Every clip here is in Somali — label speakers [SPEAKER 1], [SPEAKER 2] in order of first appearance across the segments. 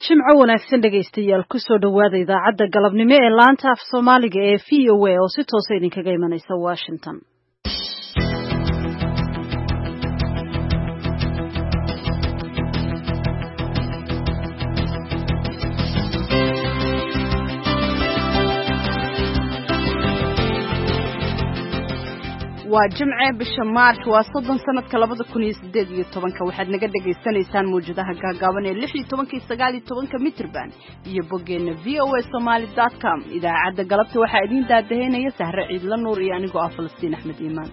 [SPEAKER 1] Jimco wanaagsan dhageystayaal ku soo dhawaada idaacadda galabnimo ee laanta af Soomaaliga ee VOA oo si toos ah idinkaga imanaysa Washington.
[SPEAKER 2] waa Jimce bisha March waa 30 sanadka 2018 waxaad naga dhageysanaysaan muujadaha gaagaaban ee 16 19 mitrban iyo bogeena voasomali.com idaacadda galabta waxaa idin daadaheynaya Sahre Ciidla Nuur iyo anigoo ah Falastiin Axmed Iimaan.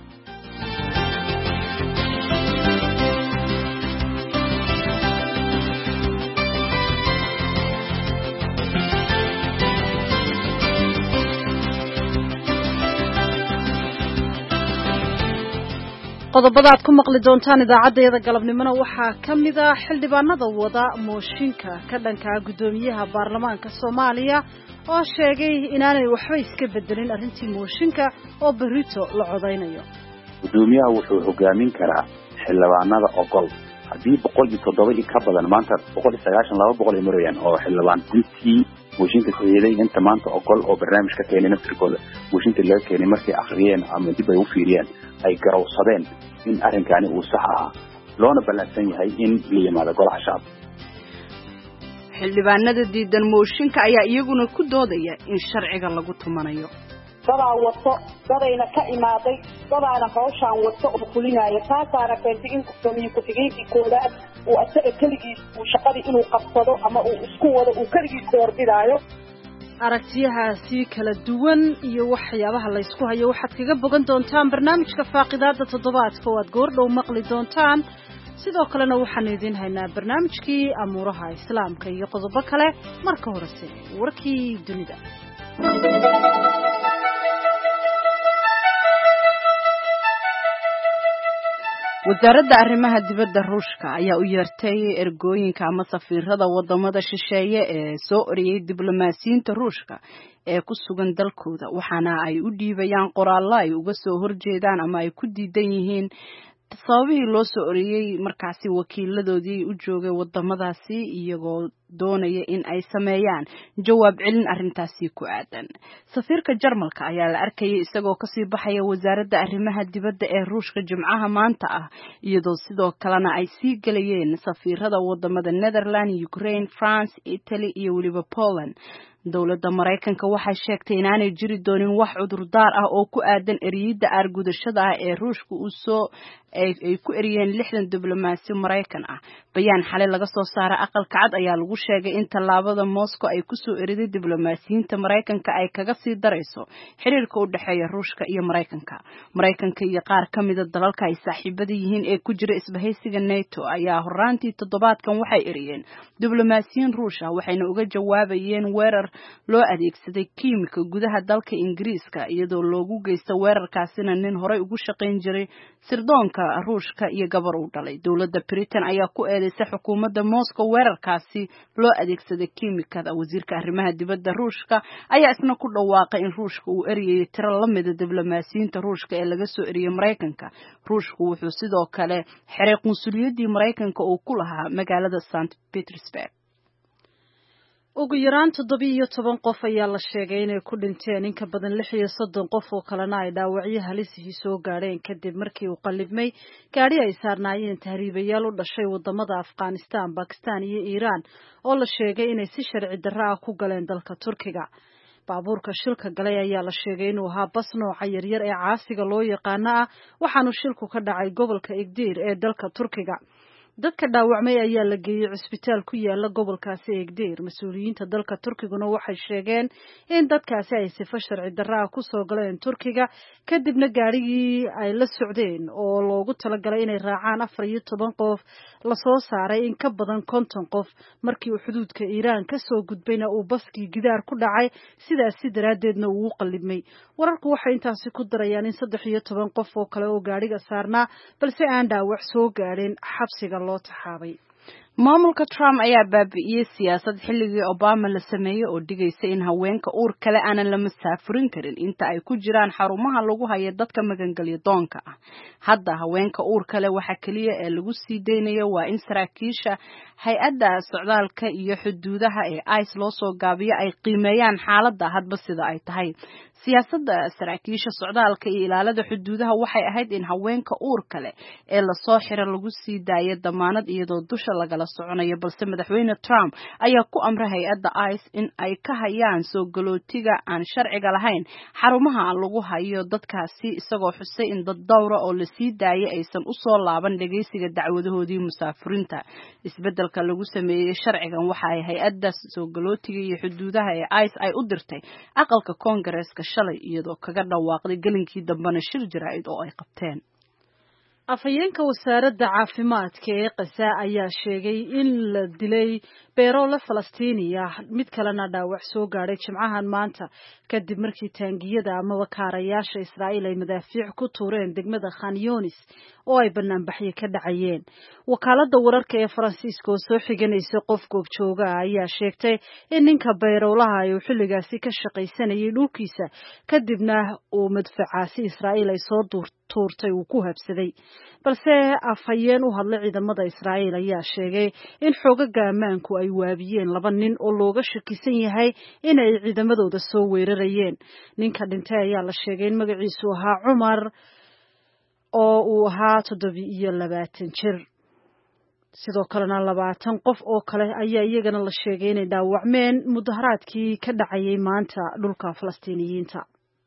[SPEAKER 1] qodobada aad ku maqli doontaan idaacadeeda galabnimona waxaa kamid ah xildhibaanada wada mooshinka ka dhanka gudoomiyaha baarlamaanka Soomaaliya oo sheegay inaanay waxba iska bedelin arrintii mooshinka oo berrito la codeynayo.
[SPEAKER 3] gudoomiyaha wuxuu hogaamin karaa xildhibaanada ogol hadii 107 ka badan maanta 192 marayaan oo xildhibaan intii mooshinka ku yeelay inta maanta ogol oo barnaamijka keenay naftirkooda mooshinka laga keenay markay akhriyeen ama dib ay u fiiriyeen ay garawsadeen in arrinkani uu sax ah loona ballansan yahay in la yimaado golaha shacabka.
[SPEAKER 2] xildhibaanada diidan mooshinka ayaa iyaguna ku doodaya in sharciga lagu tumanayo.
[SPEAKER 4] dadaa wato dadayna ka imaaday dadaana hawshaan wato oo kulinaya taasaana keentay in gudoomiye ku-xigeenkii koowaad uu asaga keligiis uu shaqadii inuu qabsado ama uu isku wado uu keligiis doorbidaayo.
[SPEAKER 1] aragtiyahaasi kala duwan iyo waxyaabaha la isku hayo waxaad kaga bogan doontaan barnaamijka faaqidaada toddobaadka oo aad goordhow maqli doontaan. sidoo kalena waxaan idin haynaa barnaamijkii amuuraha islaamka iyo qodobo kale marka horese warkii dunida.
[SPEAKER 2] wasaaradda arrimaha dibadda Ruushka ayaa u yeertay ergooyinka ama safiirada wadamada shisheeye ee soo oriyay diblomaasiyiinta Ruushka ee ku sugan dalkooda waxaana ay u dhiibayaan qoraallo ay uga soo horjeedaan ama ay ku diidan yihiin sababihii loo soo oriyay markaasi wakiiladoodii u joogay wadamadaasi iyagoo doonaya in ay sameeyaan jawaab celin arrintaasi ku aadan. safiirka Jarmalka ayaa la arkayay isagoo ka sii baxaya wasaaradda arrimaha dibadda ee Ruushka Jimcaha maanta ah iyadoo sidoo kalena ay sii galayeen safiirada wadamada Netherlands, Ukraine, France, Italy iyo waliba Poland. dawladda Mareykanka waxay sheegtay inaanay jiri doonin wax cudurdaar ah oo ku aadan eriyada argudashada ah ee Ruushka ay ku eriyeen 60 diblomaasi Mareykan ah. bayaan xalay laga soo saaray aqalka cad ayaa lagu sheegay in tallaabada Moscow ay ku soo eriday diblomaasiyiinta Mareykanka ay kaga sii darayso xiriirka u dhaxeeya Ruushka iyo Mareykanka. Mareykanka iyo qaar kamid ah dalalka ay saaxiibada yihiin ee ku jira isbahaysiga NATO ayaa horaantii toddobaadkan waxay eriyeen diblomaasiyiin Ruush ah waxayna uga jawaabayeen weerar loo adeegsaday kiimika gudaha dalka Ingiriiska iyadoo loogu geystay weerarkaasina nin horey ugu shaqayn jiray sirdoonka Ruushka iyo gabar uu dhalay. dawladda Britain ayaa ku eedeysay xukuumadda Moscow weerarkaasi loo adeegsaday kiimikada. wasiirka arrimaha dibadda Ruushka ayaa isna ku dhawaaqay in Ruushka uu eriyay tiro la mid ah diblomaasiyiinta Ruushka ee laga soo eriyay Mareykanka. Ruushku wuxuu sidoo kale xiray qunsuliyadii Mareykanka oo ku lahaa magaalada St. Petersburg.
[SPEAKER 1] ugu yaraan 17 qof ayaa la sheegay inay ku dhinteen in ka badan 36 qof oo kalena ay dhaawacyo halis ah soo gaareen kadib markii uu qalibmay gaari ay saarnaayeen tahriibayaal u dhashay wadamada Afghanistan, Pakistan iyo Iran oo la sheegay inay si sharci darro ah ku galeen dalka Turkiga. baabuurka shilka galay ayaa la sheegay inuu ahaa bas nooca yaryar ee caasiga loo yaqaan waxaanu shilku ka dhacay gobolka Igdir ee dalka Turkiga. dadka dhaawacmay ayaa la geeyay cisbitaal ku yaala gobolkaasi Igdir. mas'uuliyiinta dalka Turkiguna waxay sheegeen in dadkaasi ay sifo sharci darro ah ku soo galeen Turkiga kadibna gaarigii ay la socdeen oo loogu talagalay inay raacaan 14 qof la soo saaray in ka badan 50 qof markii uu xuduudka Iran ka soo gudbayna uu baskii gidaar ku dhacay sidaas daraadeedna uu qalibmay. wararku waxay intaasi ku darayaan in 13 qof oo kale oo gaariga saarnaa balse aan dhaawac soo gaareen xabsiga loo taxaabay.
[SPEAKER 2] maamulka Trump ayaa baabi'iyay siyaasad xilligii Obama la sameeyay oo dhigaysa in haweenka uur kale aanan la masaafurin karin inta ay ku jiraan xarumaha lagu hayo dadka magangalyo doonka ah. Hadda haweenka uur kale waxa kaliya ee lagu sii deynayo waa in saraakiisha hay'adda socdaalka iyo xuduudaha ee ICE loo soo gaabiyo ay qiimeeyaan xaaladda hadba sida ay tahay. Siyaasadda saraakiisha socdaalka iyo ilaalada xuduudaha waxay ahayd in haweenka uur kale ee la soo xiray lagu sii daayo damaanad iyadoo dusha lagala soconayo, balse madaxweyne Trump ayaa ku amray hay'adda ICE in ay ka hayaan soo galootiga aan sharciga lahayn xarumaha lagu hayo dadkaasi, isagoo xusay in dad dowra oo la sii daayay aysan u soo laaban dhageysiga dacwadahoodii musaafirinta. Isbeddelka lagu sameeyay sharcigan waxa ay hay'adda soo galootiga iyo xuduudaha ee ICE ay u dirtay aqalka Congress-ka shalay iyadoo kaga dhawaaqday gelinkii dambena shir jaraa'id oo ay qabteen.
[SPEAKER 1] afhayeenka wasaaradda caafimaadka ee Gaza ayaa sheegay in la dilay beerole Falastiiniya mid kalena dhaawac soo gaaray Jimcahan maanta kadib markii taangiyada ama wakaarayaasha Israa'iil ay madaafiic ku tuureen degmada Khan Yunis oo ay banaanbaxyo ka dhacayeen. Wakaaladda wararka ee Faransiiska oo soo xiganaysa qof goobjooga ayaa sheegtay in ninka beerolaha uu xilligaasi ka shaqaysanayay dhulkiisa kadibna uu madfacaasi Israa'iil ay soo tuurtay uu ku habsaday. balse afhayeen u hadlay ciidamada Israa'iil ayaa sheegay in xoogagga ammaanku ay waabiyeen 2 nin oo looga shakisan yahay in ay ciidamadooda soo weerarayeen. Ninka dhintay ayaa la sheegay in magaciisu ahaa Cumar oo uu ahaa 27 jir. sidoo kalena 20 qof oo kale ayaa iyagana la sheegay inay dhaawacmeen mudaharaadkii ka dhacayay maanta dhulka Falastiiniyiinta.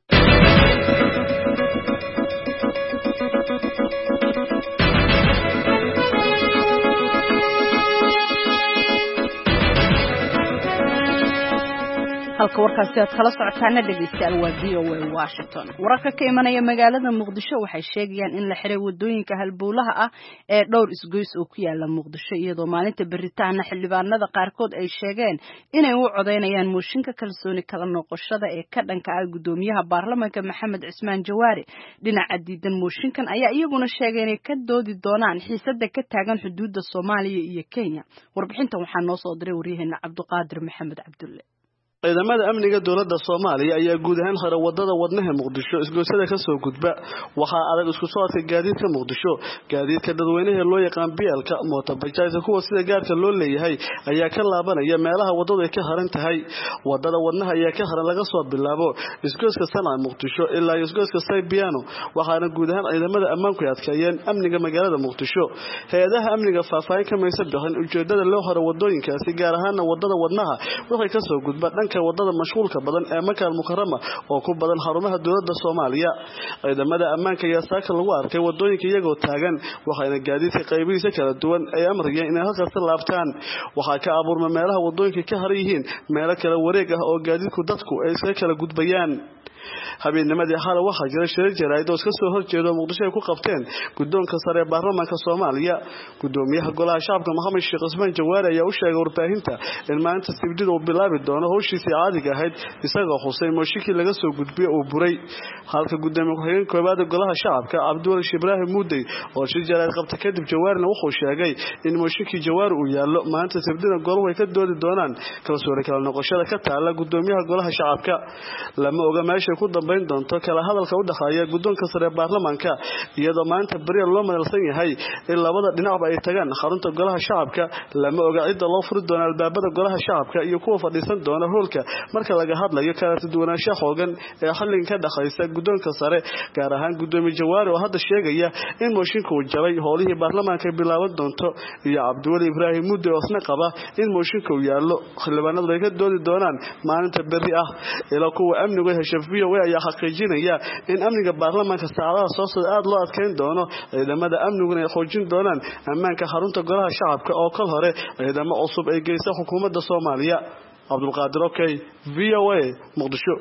[SPEAKER 2] halka warkaasi aad kala socotaana dhageystayaal waa VOA Washington. Wararka ka imanaya magaalada Muqdisho waxay sheegayaan in la xiray wadooyinka halbowlaha ah ee dhowr isgoys oo ku yaala Muqdisho iyadoo maalinta beritaana xildhibaanada qaarkood ay sheegeen inay u codeynayaan mooshinka kalsooni kala noqoshada ee ka dhanka ah gudoomiyaha baarlamaanka Maxamed Cismaan Jawaari. Dhinaca diidan mooshinkan ayaa iyaguna sheegay inay ka doodi doonaan xiisada ka taagan xuduudda Soomaaliya iyo Kenya. Warbixintan waxaa noo soo diray waryaheena Cabduqaadir Maxamed Cabdulle.
[SPEAKER 5] ciidamada amniga dawladda Soomaaliya ayaa guud ahaan xira wadada wadnaha Muqdisho isgoysada ka soo gudba waxa adag isku socodka gaadiidka Muqdisho gaadiidka dadweynaha loo yaqaan BLka mootobajaajka kuwa sida gaarka loo leeyahay ayaa ka laabanaya meelaha wadadu ay ka haran tahay wadada wadnaha ayaa ka haran laga soo bilaabo isgoyska Sanaa Muqdisho ilaa isgoyska Saybiano waxaana guud ahaan ciidamada ammaanku ay adkeeyeen amniga magaalada Muqdisho hay'adaha amniga faahfaahin ka maysan bixin ujeedada loo haro wadooyinkaasi gaar ahaan wadada wadnaha waxay ka soo gudba wadada mashquulka badan ee Makka al-Mukarrama oo ku badan xarumaha dawladda Soomaaliya ciidamada ammaanka ayaa saaka lagu arkay wadooyinka iyagoo taagan waxayna gaadiidka qaybihiisa kala duwan ay amrayeen inay halkaas laabtaan waxa ka abuurma meelaha wadooyinka ka haran yihiin meelo kala wareeg ah oo gaadiidku dadku ay iska kala gudbayaan habeennimadii xalay waxa jira shir jaraa'id oo iska soo horjeedo Muqdisho ay ku qabteen gudoonka sare ee baarlamaanka Soomaaliya gudoomiyaha golaha shacabka Maxamed Sheekh Cismaan Jawaari ayaa u sheegay warbaahinta in maanta Sabtida uu bilaabi doono hawshiisa caadiga ahayd isagoo xusay mooshinkii laga soo gudbiyay oo buray halka gudoomiyaha ku-xigeenka koobaad golaha shacabka Cabduwali Ibraahim Muudey oo shir jaraa'id qabta kadib Jawaarina wuxuu sheegay in mooshinkii Jawaari uu yaalo maanta Sabtida goluhu ay ka doodi doonaan kalsooni kala noqoshada ka taala gudoomiyaha golaha shacabka lama oga meesha ku dambeyn doonto kala hadalka u dhaxaya gudoonka sare ee baarlamaanka iyadoo maanta bari loo madalsan yahay in labada dhinacba ay tagaan xarunta golaha shacabka lama oga cid loo furi doono albaabada golaha shacabka iyo kuwa fadhiisan doona hoolka marka laga hadlayo kala duwanaanshaha xoogan ee xilligan ka dhaxaysa gudoonka sare gaar ahaan gudoomiye Jawaari oo hadda sheegaya in mooshinka uu jabay howlihii baarlamaanka bilaaban doonto iyo Cabduwali Ibraahim Muudey oo isna qaba in mooshinka uu yaalo xildhibaanadu ay ka doodi doonaan maalinta bari ah ila kuwa amniga heshiiyo ayaa xaqiijinaya in amniga baarlamaanka saacadaha soo socda aad loo adkeyn doono ciidamada amniguna ay xoojin doonaan ammaanka xarunta golaha shacabka oo kal hore ciidamo cusub ay geysay xukuumadda Soomaaliya Cabdulqaadir Okay VOA Muqdisho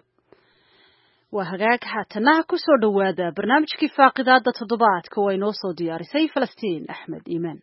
[SPEAKER 1] waa hagaag haatana ku soo dhawaada barnaamijkii faaqidaada toddobaadka oo ay noo soo diyaarisay Falastiin Axmed Iimaan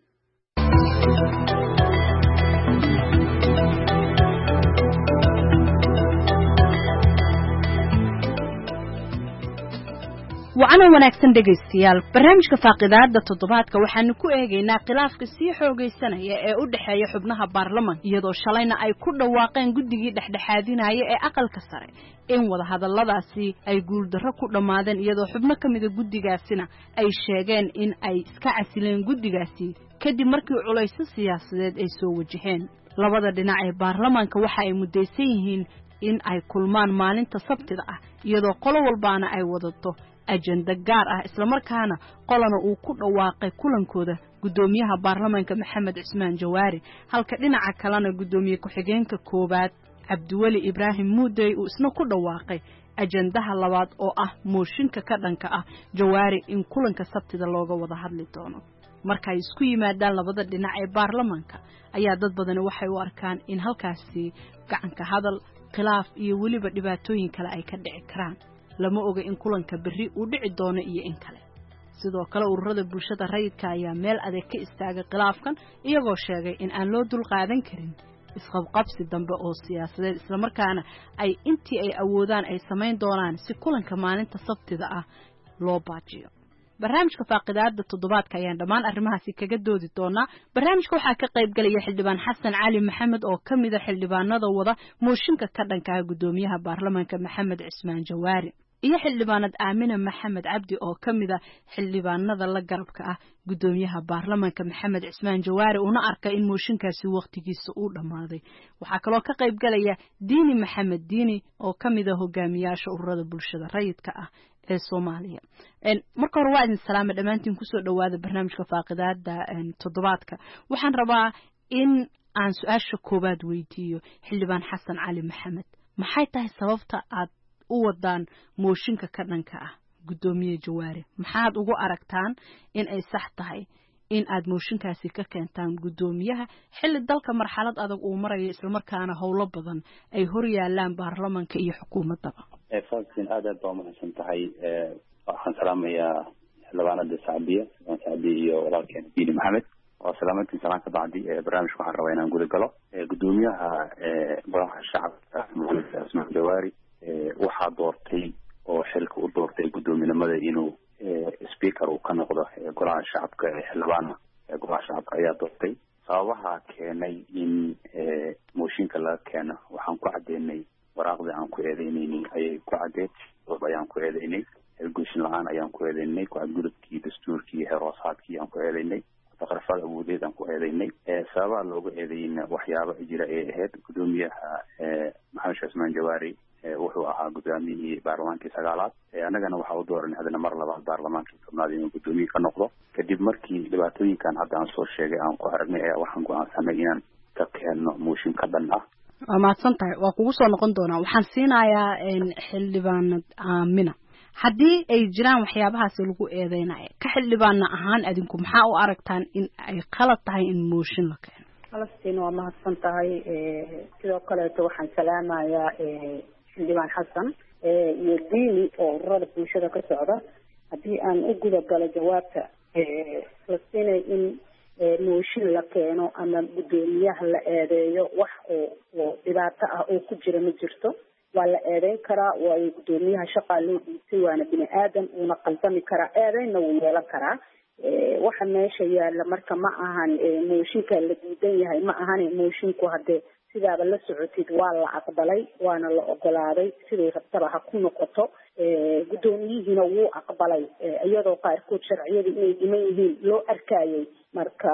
[SPEAKER 2] waana wanaagsan dhageystayaal barnaamijka faaqidaada toddobaadka waxaanu ku eegaynaa khilaafka sii xoogeysanaya ee u dhaxeeya xubnaha baarlamaanka iyadoo shalayna ay ku dhawaaqeen guddigii dhexdhexaadinaya ee aqalka sare in wada hadalladaasi ay guuldarro ku dhammaadeen iyadoo xubno ka mida guddigaasina ay sheegeen in ay iska casileen guddigaasi kadib markii culaysyo siyaasadeed ay soo wajaheen labada dhinac ee baarlamaanka waxa ay mudaysan yihiin in ay kulmaan maalinta sabtida ah iyadoo qolo walbaana ay wadato ajenda gaar ah isla markaana qolana uu ku dhawaaqay kulankooda gudoomiyaha baarlamaanka Maxamed Cismaan Jawaari halka dhinaca kalena gudoomiye ku-xigeenka koobaad Cabdiwali Ibraahim Muudey uu isna ku dhawaaqay ajendaha labaad oo ah mooshinka ka dhanka ah Jawaari in kulanka sabtida looga wada hadli doono marka ay isku yimaadaan labada dhinac ee baarlamaanka ayaa dad badan waxay u arkaan in halkaasi gacanka hadal khilaaf iyo waliba dhibaatooyin kale ay ka dhici karaan lama oga in kulanka berri uu dhici doono iyo in kale sidoo kale ururada bulshada rayidka ayaa meel adeeg ka istaagay khilaafkan iyagoo sheegay in aan loo dul qaadan karin isqabqabsi dambe oo siyaasadeed isla markaana ay intii ay awoodaan ay sameyn doonaan si kulanka maalinta sabtida ah loo baajiyo barnaamijka faaqidaada toddobaadka ayaan dhammaan arrimahaasi kaga doodi doonaa barnaamijka waxaa ka qayb galaya xildhibaan Xasan Cali Maxamed oo ka mid ah xildhibaanada wada mooshinka ka dhanka ah gudoomiyaha baarlamaanka Maxamed Cismaan Jawaari iyo xildhibaanad Aamina Maxamed Cabdi oo ka mid ah xildhibaanada la garabka ah gudoomiyaha baarlamaanka Maxamed Cismaan Jawaari una arka in mooshinkaasi waqtigiisa uu dhamaaday waxa kale oo ka qayb galaya Diini Maxamed Diini oo ka mid ah hogaamiyaasha ururada bulshada rayidka ah ee Soomaaliya marka hore waa idin salaam dhamaantiin ku soo dhawaada barnaamijka faaqidaada toddobaadka waxaan rabaa in aan su'aasha koobaad weydiiyo xildhibaan Xasan Cali Maxamed maxay tahay sababta aad u wadaan mooshinka ka dhanka ah gudoomiye Jawaari maxaad ugu aragtaan in ay sax tahay in aad mooshinkaasi ka keentaan gudoomiyaha xilli dalka marxalad adag uu marayo isla markaana howlo badan ay hor yaalaan baarlamaanka iyo xukuumadaba
[SPEAKER 3] fasin aad baa mahadsan tahay waxaan salaamayaa xildhibaanada Sacdiya iyo walaalkeen Diini Maxamed oo salaamantii salaan ka bacdi barnaamijka waxaan rabaa inaan guda galo gudoomiyaha golaha shacabka Maxamed Cismaan Jawaari waxaa doortay oo xilka u doortay gudoominimada inuu speaker uu ka noqdo golaha shacabka xildhibaana golaha shacabka ayaa doortay sababaha keenay in mooshinka la keeno waxaan ku cadeynay waraaqda aan ku eedeynay ayay ku cadeed ayaan ku eedeynay gushin la'aan ayaan ku eedeynay ku gudubkii dastuurkii heeroosaadkii aan ku eedeynay taqrifada awoodeed aan ku eedeynay sababaha looga eedeynay waxyaabo jira ee ahayd gudoomiyaha Maxamed Cismaan Jawaari wuxuu ahaa gudoomiyihii baarlamaankii sagaalaad anagana waxa uu dooranay hadana mar labaad baarlamaankii tobnaad inuu gudoomiye ka noqdo kadib markii dhibaatooyinkan hadda aan soo sheegay aan ku aragnay waxaan go'aansanay inaan ka keeno mooshin ka dhan ah
[SPEAKER 2] waa mahadsan tahay waa kugu soo noqon doonaa waxaan siinayaa xildhibaanad Aamina haddii ay jiraan waxyaabahaas lagu eedeynayo ka xildhibaana ahaan adinku maxaa u aragtaan in ay qalad tahay in mooshin la keeno
[SPEAKER 4] Falastiin waa mahadsan tahay sidoo kale waxaan salaamayaa xildhibaan Xasan iyo Diini oo ururada bulshada ka socda haddii aan u guda galo jawaabta Falastiin in mooshin la keeno ama gudoomiyaha la eedeeyo wax oo dhibaato ah oo ku jira ma jirto waa la eedeyn karaa waa gudoomiyaha shaqo loo dhiibtay waana bini aadan una qalbami karaa eedeyna wuu yeelan karaa waxa meesha yaala marka ma ahan mooshinka la diidan yahay ma ahan moshinku hadde sidaaba la socotid waa la aqbalay waana la ogolaaday sidii rabtaba ha ku noqoto gudoomiyihina wuu aqbalay iyadoo qaarkood sharciyada inay dhiman yihiin loo arkayay marka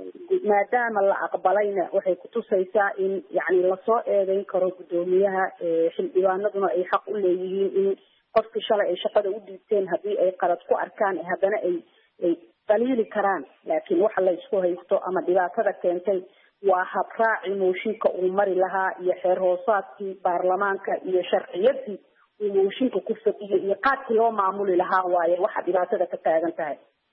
[SPEAKER 4] maadaama la aqbalayna waxay ku tusaysaa in yacni lasoo eedeyn karo gudoomiyaha xildhibaanaduna ay xaq u leeyihiin in qofkii shalay ay shaqada u dhiibteen haddii ay qalad ku arkaan haddana ay daliili karaan laakiin waxa la isku haysto ama dhibaatada keentay waa habraaci mooshinka uu mari lahaa iyo xeer hoosaadkii baarlamaanka iyo sharciyadii uu mooshinka ku fadhiyay iyo qaadkii loo maamuli lahaa waaye waxa dhibaatada ka taagan tahay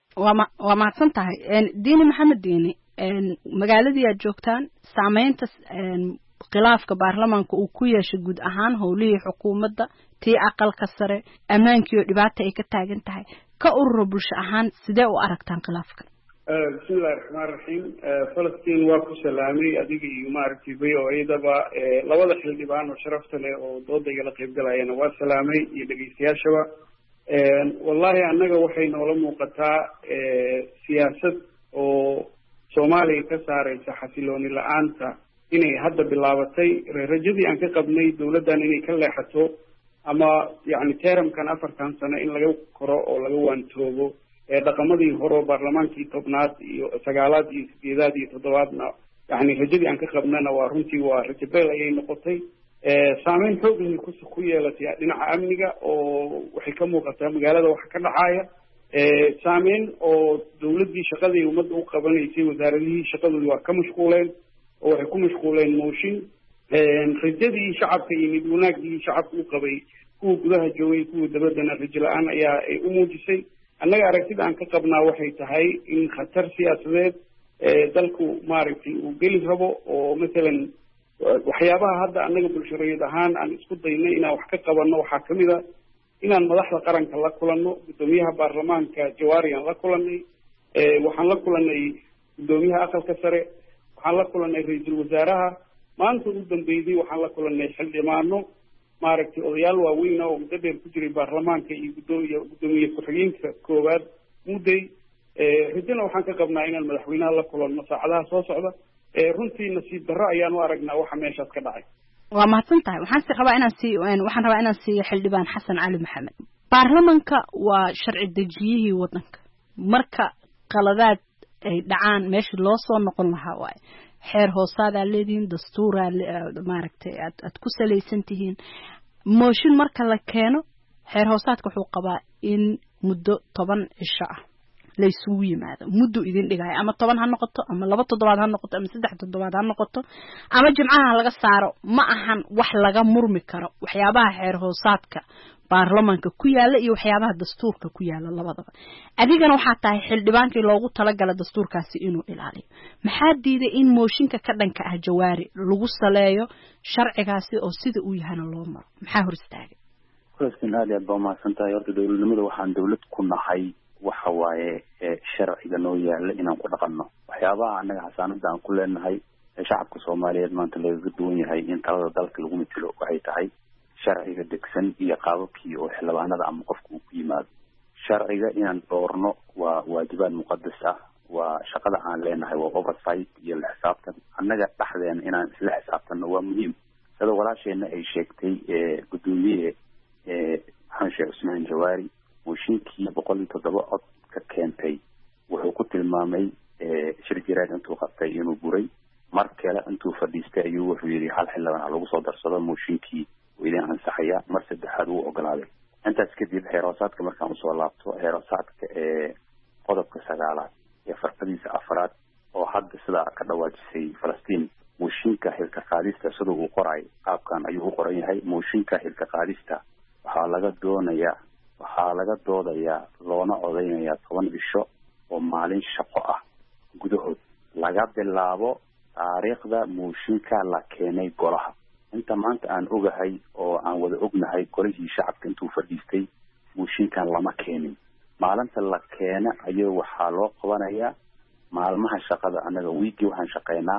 [SPEAKER 2] waa mahadsan tahay Diini Maxamed Diini magaaladii aad joogtaan saameynta khilaafka baarlamaanka uu ku yeeshay guud ahaan howlihii xukuumadda tii aqalka sare ammaankii oo dhibaato ay ka taagan tahay ka ururo bulsho ahaan sidee u aragtaan khilaafkan
[SPEAKER 6] bismillahi raxmaan raxiim Falastiin waa ku salaamay adiga iyo maaragtay VOA-daba labada xildhibaan oo sharafta leh oo dooda igala qayb galayana waa salaamay iyo dhageystayaashaba wallahi annaga waxay noola muuqataa siyaasad oo soomaaliya ka saaraysa xasilooni la-aanta inay hadda bilaabatay rajadii aan ka qabnay dawladdan inay ka leexato ama yacni teramkan 4 sano in laga koro oo laga waantoobo dhaqamadii hore baarlamaankii 10aad iyo 9aad iyo 8aad iyo 7aadna yacni rajadii aan ka qabnana waa runtii waa rajabeel ayay noqotay saameyn xoog leh ku yeelatay dhinaca amniga oo waxay ka muuqataa magaalada waxa ka dhacaya saameyn oo dawladdii shaqadii ummadda u qabanaysay wasaaradihii shaqadoodii waa ka mashquuleen oo waxay ku mashquuleen mooshin rajadii shacabka yimid wanaagii shacabka u qabay kuwa gudaha joogay kuwa dabaddana rajo la-aan ayaa ay u muujisay annaga aragtida aan ka qabnaa waxay tahay in khatar siyaasadeed dalku maaragtay uu geli rabo oo masalan waxyaabaha hadda annaga bulshareed ahaan aan isku daynay inaan wax ka qabanno waxaa kamid a inaan madaxda qaranka la kulanno guddoomiyaha baarlamaanka jawaari aan la kulannay waxaan la kulannay guddoomiyaha aqalka sare waxaan la kulannay ra-iisul wasaaraha maanta ugu dambeydii waxaan la kulannay xildhibaano maaragtay odayaal waaweyn oo muddo dheer ku jiray baarlamaanka iyo guddoomiye ku-xigeenka koowaad mudday rajana waxaan ka qabnaa inaan madaxweynaha la kulanno saacadaha soo socda runtii nasiib darro ayaan u aragnaa waxa meeshaas ka dhacay
[SPEAKER 2] waa mahadsan tahay waxaan rabaa inaan siiyo xildhibaan xasan cali maxamed baarlamanka waa sharci dejiyihii waddanka marka qaladaad ay dhacaan meeshii loo soo noqon lahaa waaye xeer hoosaadaa leedihiin dastuuraa maaragtay aad ku salaysan tihiin mooshin marka la keeno xeer hoosaadka wuxuu qabaa in muddo 10 cisho ah la isugu yimaado muddo idin dhigaya ama 10 ha noqoto ama 2 toddobaad ha noqoto ama 3 toddobaad ha noqoto ama jimcaha laga saaro ma ahan wax laga murmi karo waxyaabaha xeer hoosaadka baarlamaanka ku yaala iyo waxyaabaha dastuurka ku yaala labadaba adigana waxa tahay xildhibaankii loogu talagalay dastuurkaasi inuu ilaaliyo maxaa diiday in mooshinka ka dhanka ah jawaari lagu saleeyo sharcigaasi oo sida uu yahay loo maro maxaa hor istaagay
[SPEAKER 3] kulaskan aad iyo aad baa umahadsantahay horta dawladnimada waxaan dawlad ku nahay waxa waaye sharciga noo yaala inaan ku dhaqanno waxyaabaha annaga xasaanada aan ku leenahay shacabka Soomaaliyeed maanta laga duwan yahay in talada dalka lagu mitilo waxay tahay sharciga degsan iyo qaababkii oo xildhibaanada ama qofku uu ku yimaado sharciga inaan doorno waa waajibaad muqadas ah waa shaqada aan leenahay waa oversight iyo la xisaabtan annaga dhaxdeen inaan isla xisaabtanno waa muhiim sida walaasheena ay sheegtay gudoomiye Sheekh Usmaan Jawaari mooshinkii 107 cod ka keentay wuxuu ku tilmaamay shirjiraad intuu qabtay inuu buray mar kale intuu fadhiistay ayuu wuxuu yiri hal xildhibaan lagu soo darsado mooshinkii وإذا أنصحيا مرسد حد وأقلالي أنت تكذب حراسات كمركان مصولات حراسات قضب كسجالات يفرق ديس أفراد أو حد صداع كدواج في فلسطين موشينكا هلك قادستا صدق وقرعي قاب كان أيه قرعي هاي موشينكا هلك قادستا وحالقات دونا يا لونا عضينا يا طوان بالشوق ومالين شقاء قدهد لقد اللابو تاريخ ذا موشينكا لكيني قرها انت maanta aan ogahay oo aan wada ognahay qorihii shacabka intuu fadhiistay mooshinkan lama keenin maalinta la keena ayuu waxa loo qabanayaa maalmaha shaqada anaga weekii waxaan shaqeynaa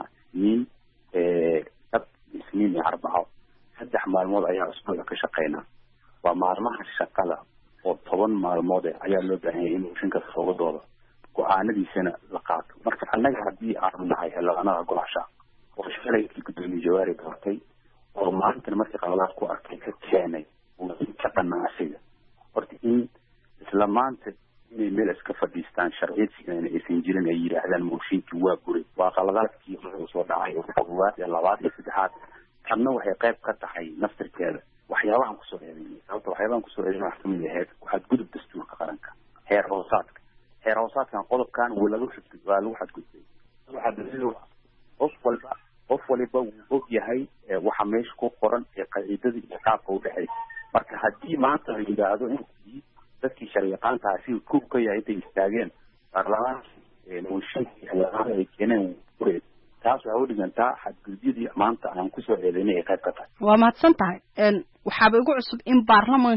[SPEAKER 3] isniin iyo arbaco 3 maalmood ayaa usbuuca ka shaqeynaa waa maalmaha shaqada oo 10 maalmood ayaa loo baahan yahay in mooshinka soo doodo go'aanadiisana la qaato marka anaga hadii aan nahay xildhibaanada golaasha oo shaqadii gudoomiye Jawaari doortay oo maanta markii qaladaad ku arkay ka keenay oo ka dhanaasiga horta in isla maanta inay meel iska fadhiistaan sharciyeedkiina aysan jirin ay yiraahdaan mooshinkii waa buray waa qaladaadkii soo dhacay oo koowaad iyo labaad iyo saddexaad tanna waxay qayb ka tahay naftirkeeda waxyaabahan ku soo eedeynay sababta waxyaabahan ku soo eedeynay wax kamid ah waxaad gudub dastuurka qaranka heer hoosaadkan qodobkan waa lagu xadgudbay waxaa daliil qof waliba uu og yahay waxa meesha ku qoran ee qaacidada iyo qaabka u dhaxay marka hadii maanta la yiraahdo in dadkii shariiqaantaasi ku ka yahay inay istaageen baarlamaanka mooshinkii ay keeneen taas waxa u dhigantaa xadgudubyadii maanta aan ku soo eedeynay qayb ka tahay
[SPEAKER 2] waa mahadsan tahay waxaaba ugu cusub in baarlamaanka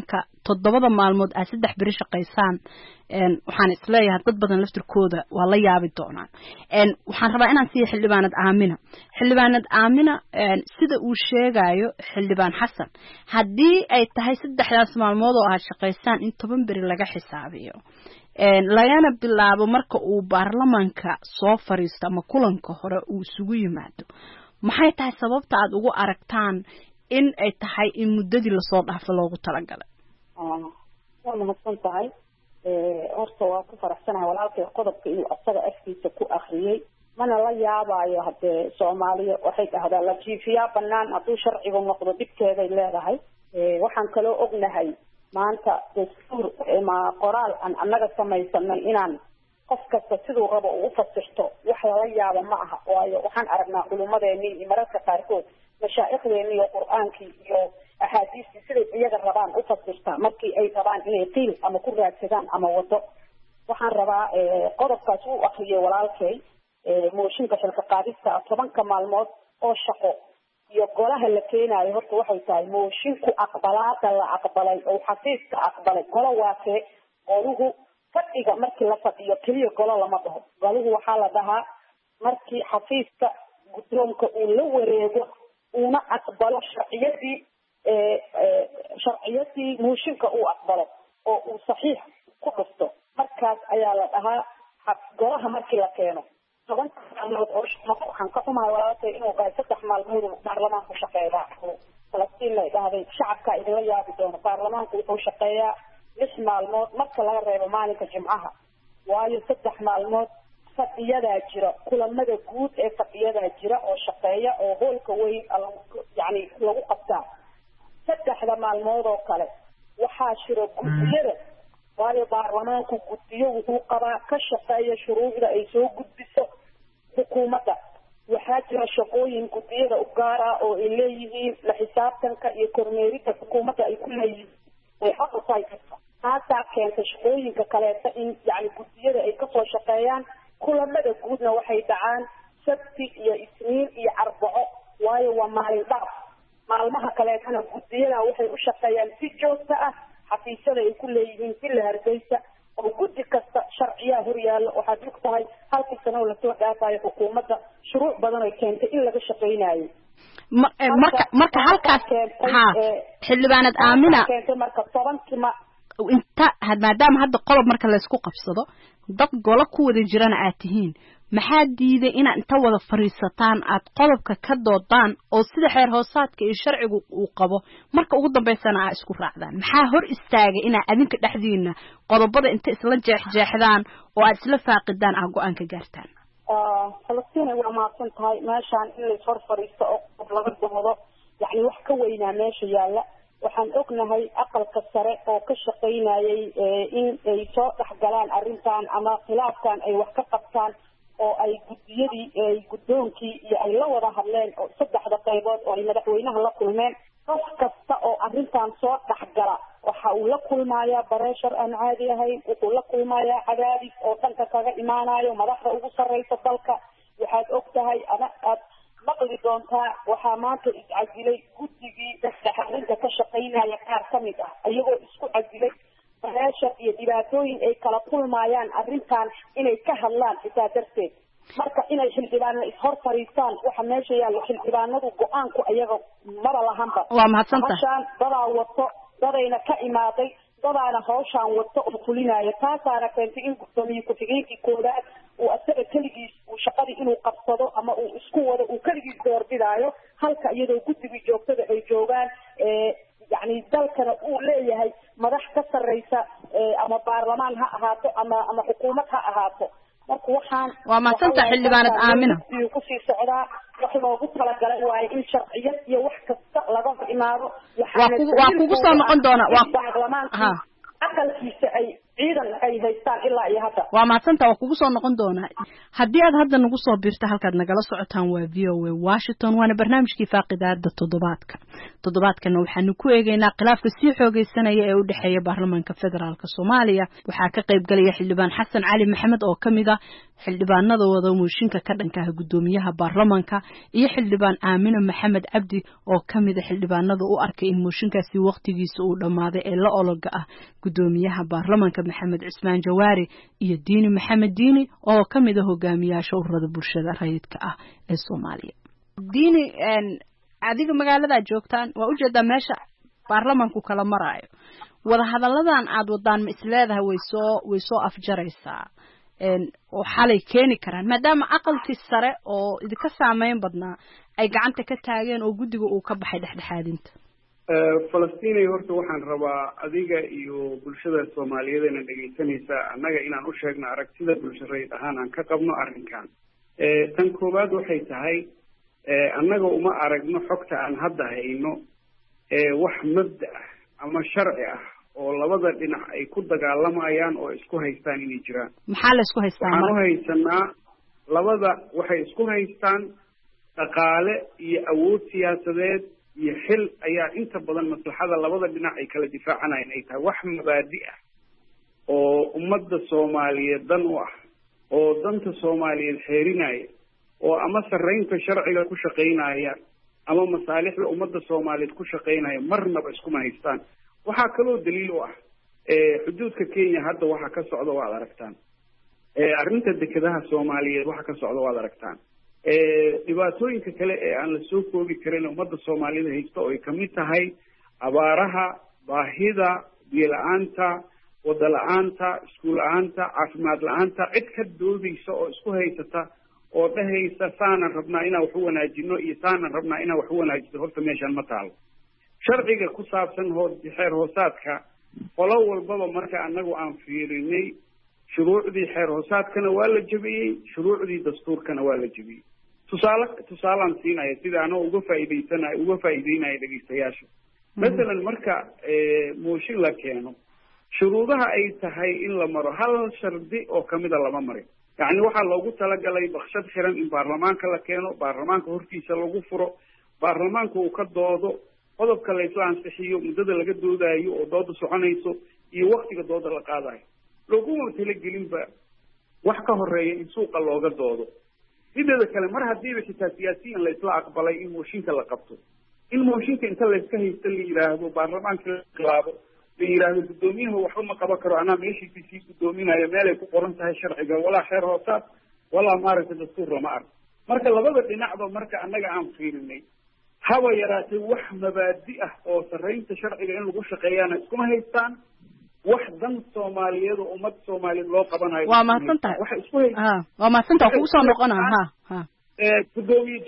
[SPEAKER 2] 7 maalmood aad 3 beri shaqaysaan waxaan isleeyahay dad badan laftirkooda waa la yaabi doonaan waxaan rabaa inaan siiyo xildhibaanad Aamina sida uu sheegayo xildhibaan Xasan haddii ay tahay 3 maalmood oo aad shaqaysaan in 10 beri laga xisaabiyo lagana bilaabo marka uu baarlamaanka soo fariisto ama kulanka hore uu isugu yimaado maxay tahay sababta aad ugu aragtaan in ay tahay in muddadii la soo dhaafo loogu talagalay
[SPEAKER 4] waa mahadsan tahay horta waa ku faraxsanahay walaalkay qodobka inuu asaga afkiisa ku akhriyay mana la yaabayo haddee Soomaaliya waxay dhahdaa la jiifiyaa bannaan hadduu sharcigu noqdo dhibkeeday leedahay waxaan kaloo ognahay maanta dastuur ama qoraal aan annaga samaysanay inaan qof kasta siduu rabo u fasirto wax la yaabo ma aha waayo waxaan aragnaa culumadeennii iyo mararka qaarkood mashaaikhdeenii iyo qur'aankii iyo axaadiistii siday iyaga rabaan u fasirtaa markii ay rabaan inay qiil ama ku raadsadaan ama wado waxaan rabaa qodobkaas uu akhriyay walaalkay mooshinka xilka qaadista 10 maalmood oo shaqo iyo golaha la keenayo horta waxay tahay moshinku aqbalaada la aqbalay oo xafiiska aqbalay golo waakee goluhu fadhiga markii la fadhiyo kaliya golo lama dhaho goluhu waxaa la dhahaa markii xafiiska guddoonka uu la wareego una aqbalo sharciyadii mooshinka uu aqbalo oo uu saxiix ku dhufto markaas ayaa la dhahaa golaha markii la keeno 10 maalmood oo waxaan ka xumahay walaalkay inuu qaay 3 maalmood oo baarlamaanku shaqeeyaa Falastiin la dhahday shacabka idinla yaabi doono baarlamaanku wuxuu shaqeeyaa 6 maalmood marka laga reebo maalinka Jimcaha waayo 3 maalmood fadhiyadaa jira kulamada guud ee fadhiyadaa jira oo shaqeeya oo hoolka weyn yani lagu qabtaa 3 maalmood oo kale waxaa jira gudiyada waayo baarlamaanku gudiyo wuxuu qabaa ka shaqeeya shuruucda ay soo gudbiso xukuumadda waxaa jira shaqooyin gudiyada u gaar ah oo ay leeyihiin la xisaabtanka iyo kormeeridda xukuumadda ay ku leeyihiin way xaq u tahay taasaa keenta shaqooyinka kaleeta in yani gudiyada ay kasoo shaqeeyaan kulamada guudna waxay dhacaan sabti iyo isniin iyo arbaco waayo waa maalin dhaaf maalmaha kaleetana gudiyada waxay u shaqeeyaan si joogto ah xafiisyada ay ku leeyihiin sila Hargeysa oo guddi kasta sharciyaa horyaalo waxaad og tahay halkii sano la soo dhaafayo xukuumadda shuruuc badan ay keentay in laga shaqeynayo
[SPEAKER 2] marka halkaas xildhibaanad Aamina
[SPEAKER 4] keentay marka 10
[SPEAKER 2] inta maadaama hadda qodob marka la isku qabsado dad golo ku wada jirana aad tihiin maxaa diiday inaad inta wada fariisataan aad qodobka ka doodaan oo sida xeer hoosaadka iyo sharcigu uu qabo marka ugu dambeysana aad isku raacdaan maxaa hor istaagay inaad adinka dhexdiina qodobada inta isla jeexjeexdaan oo aad isla faaqidaan aad go'aan ka gaartaan
[SPEAKER 4] Falastiin waa maadsan tahay meeshaan in la soo fariisto oo laga doodo yani wax ka weynaa meesha yaala waxaan ognahay aqalka sare oo ka shaqeynayay in ay soo dhaxgalaan arrintan ama khilaafkan ay wax ka qabtaan oo ay gudiyadii ay guddoonkii iyo ay la wada hadleen oo 3 qaybood oo ay madaxweynaha la kulmeen qof kasta oo arrintan soo dhaxgala waxa uu la kulmayaa bareeshar aan caadi ahayn wuxuu la kulmayaa cadaadis oo dhanka kaga imaanayo madaxda ugu sarreysa dalka waxaad og tahay aad maqli doontaa waxaa maanta iscadilay guddigii dhexdhexaadinta ka shaqeynaya qaar ka mid ah iyagoo isku cadilay bareeshar iyo dhibaatooyin ay kala kulmayaan arrintan inay ka hadlaan xitaa darteed marka inay xildhibaanna ishor fariistaan waxa meesha yaalla xildhibaanadu go-aanku ayaga maba lahanba
[SPEAKER 2] waa mahadsantahay
[SPEAKER 4] dadaa wato dadayna ka imaaday dadaana hawshaan wato oo fulinaya taasaana keentay in gudoomiye ku-xigeenkii koowaad uu asaga keligiis uu shaqadii inuu qabsado ama uu isku wado uu keligiis doorbidaayo halka iyadoo guddigii joogtada ay joogaan yani dalkana uu leeyahay madax ka sarreysa ama baarlamaan ha ahaato ama xukuumad ha ahaato marka waxaan
[SPEAKER 2] waa mahadsantahay xildhibaanad Aamina
[SPEAKER 4] kusii socdaa wax loogu talagalay waaye in sharciyad iyo wax kasta laga imaado
[SPEAKER 2] waa kugu soo noqon doona
[SPEAKER 4] baarlamaanka aqalkiisa ay ciidan ay haystaan ilaa iyo hadda
[SPEAKER 2] waa mahadsantahay waa kugu soo noqon doona haddii aad hadda nagu soo biirta halkaad nagala socotaan waa VOA Washington waana barnaamijkii faaqidaada toddobaadka toddobaadkana waxaanu ku eegaynaa khilaafka sii xoogeysanaya ee u dhexeeya baarlamaanka federaalk Soomaaliya waxaa ka qayb galaya xildhibaan Xasan Cali Maxamed oo kamid ah xildhibaanada wada mooshinka ka dhanka ah gudoomiyaha baarlamaanka iyo xildhibaan Aamina Maxamed Cabdi oo kamid ah xildhibaanada u arkay in mooshinkaasi waqtigiisa uu dhamaaday ee la ologa ah gudoomiyaha baarlamaanka Maxamed Cismaan Jawaari iyo Diini Maxamed Diini oo kamid ah hogaamiyaasha ururada bulshada rayidka ah ee Soomaaliya. Diini adiga magaalada joogtaan waa u jeedaa meesha baarlamaanku kala maraayo wada hadaladan aad wadaan ma isleedahay way soo afjaraysaa oo xalay keeni karaan maadaama aqalkii sare oo idinka saameyn badnaa ay gacanta ka taageen oo guddiga uu ka baxay dhexdhexaadinta.
[SPEAKER 6] Falastiin horta waxaan rabaa adiga iyo bulshada Soomaaliyeed ee dhageysanaysa annaga inaan u sheegno aragtida bulshadeed ahaan aan ka qabno arrinkan. Tan koowaad waxay tahay annaga uma aragno xogta aan hadda hayno wax mabda ah ama sharci ah oo labada dhinac ay ku dagaalamayaan oo isku haystaan inay jiraan.
[SPEAKER 2] Maxaa la isku haystaa?
[SPEAKER 6] Waxaan u haysanaa labada waxay isku haystaan dhaqaale iyo awood siyaasadeed iyo xil ayaa inta badan maslaxada labada dhinac ay kala difaacanayaan ay tahay wax mabaadi ah oo ummadda Soomaaliyeed dan u ah oo danta Soomaaliyeed xeerinaya oo ama sareynta sharciga ku shaqeynaya ama masaalixda ummadda Soomaaliyeed ku shaqeynaya marnaba isku ma haystaan. waxaa kaloo daliil u ah xuduudka Kenya hadda waxa ka socda waad aragtaan arrinta dekedaha Soomaaliyeed waxa ka socda waad aragtaan dhibaatooyinka kale ee aan la soo koobi karin ummadda Soomaaliyeed haysto oo ay kamid tahay abaaraha baahida biyo la'aanta wada la'aanta iskuul la'aanta caafimaad la'aanta cid ka doodaysa oo isku haysata oo dhahaysa saanan rabnaa inaan wax u wanaajino iyo saanan rabnaa inaan wax u wanaajino horta meeshaan ma taalo sharciga ku saabsan xeer hoosaadka qolo walbaba marka anagu aan fiirinay shuruucdii xeer hoosaadkana waa la jabiyey shuruucdii dastuurkana waa la jabiyey tusaalaan siinaya sida anoo uga faa'iideynaya dhegeystayaasha masalan marka mooshin la keeno shuruudaha ay tahay in la maro hal shardi oo kamida lama marin yacni waxaa loogu talagalay bakshad xiran in baarlamaanka la keeno baarlamaanka hortiisa lagu furo baarlamaanka uu ka doodo qodobka la isla ansixiyo muddada laga doodayo oo dooda soconayso iyo waqtiga dooda la qaadayo laguma talagelinba wax ka horeeya in suuqa looga doodo sideeda kale mar haddiiba xitaa siyaasiyan la isla aqbalay in mooshinka la qabto in mooshinka inta la iska haysto la yidhaahdo baarlamaanka la khilaabo la yidhaahdo guddoomiyaha waxba ma qaban karo anaa meeshiisii sii guddoominayo meelay ku qoran tahay sharciga walaa xeer hoosaad walaa maaragtay dastuur lama arko marka labada dhinacba marka annaga aan fiirinay haba yaraatay wax mabaadi ah oo sareynta sharciga in lagu shaqeeyaana iskuma haystaan wax dan Soomaaliyeed oo ummad Soomaaliyeed loo qabanayo
[SPEAKER 2] waa maasantahay waxa isku haystaan waa maasantahay ku soo noqonaa gudoomiye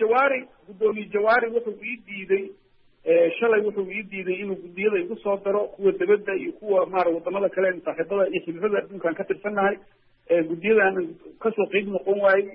[SPEAKER 2] Jawaari wuxuu ii diiday shalay wuxuu ii diiday inuu gudiyada igu soo daro kuwa dibadda iyo kuwa wadamada kale ee saaxiibada iyo xilfada adduunkan ka tirsanahay gudiyadaan ka soo qayb noqon waayay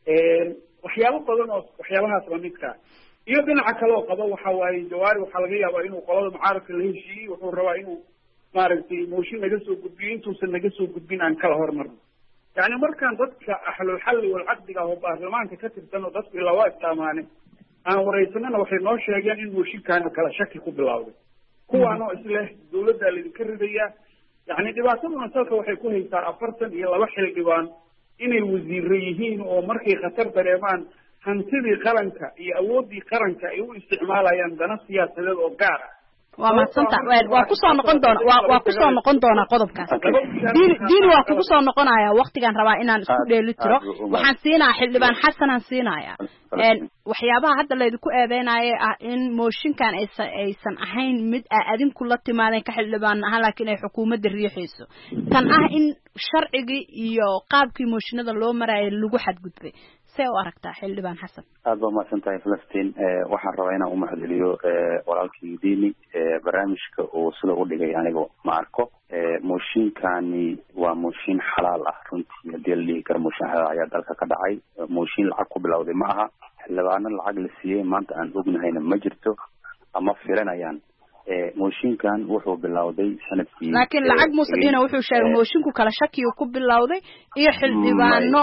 [SPEAKER 2] waxyaabo badan oo waxyaabahaas la midka iyo dhinaca kale oo qaba waxa waaye Jawaari waxa laga yaabaa inuu qolada mucaaradka la heshiiyay wuxuu rabaa inuu maaragtay mooshin naga soo gudbiyo intuusan naga soo gudbin aan kala hormarno yani markaan dadka ahlul xalli wal caqdiga oo baarlamaanka ka tirsan oo dadku ilaa waa istaamaanay aan wareysanana waxay noo sheegeen in mooshinkaana kala shaki ku bilowday kuwaanoo isleh dawladda laydinka ridaya yani dhibaataduna salka waxay ku haysaa 42 xildhibaan inay wasiirro yihiin oo markay khatar dareemaan hantidii qaranka iyo awoodii qaranka ay u isticmaalayaan dana siyaasadeed oo gaar ah waa maasantahay waa ku soo noqon doona waa ku soo noqon doona qodobkaas diin waa ku soo noqonaya waqtigan rabaa inaan isku dheeli tiro waxaan siinaa xildhibaan Xasan aan siinaya waxyaabaha hadda la idinku eedeynaayo ah in mooshinkan aysan ahayn mid adinku la timaadeen ka xildhibaan ahaan laakiin ay xukuumadda riixayso tan ah in sharcigi iyo qaabkii mooshinada loo maraayo lagu xadgudbay see u aragtaa xildhibaan Xasan
[SPEAKER 3] aad baa mahadsantahay Falastiin waxaan rabaa inaan u mahadceliyo walaalkii Diini barnaamijka uu sida u dhigay anigu ma arko mooshinkani waa mooshin xalaal ah runtii hadii la dhihi karo mooshin xalaal ayaa dalka ka dhacay mooshin lacag ku bilowday ma aha xildhibaano lacag la siiyey maanta aan ognahayna ma jirto ama filanayaan mooshinkan wuxuu bilowday sanadkii
[SPEAKER 2] laakiin lacag muusadiina wuxuu sheegay moshinku kala shaki ku bilowday iyo xildhibaano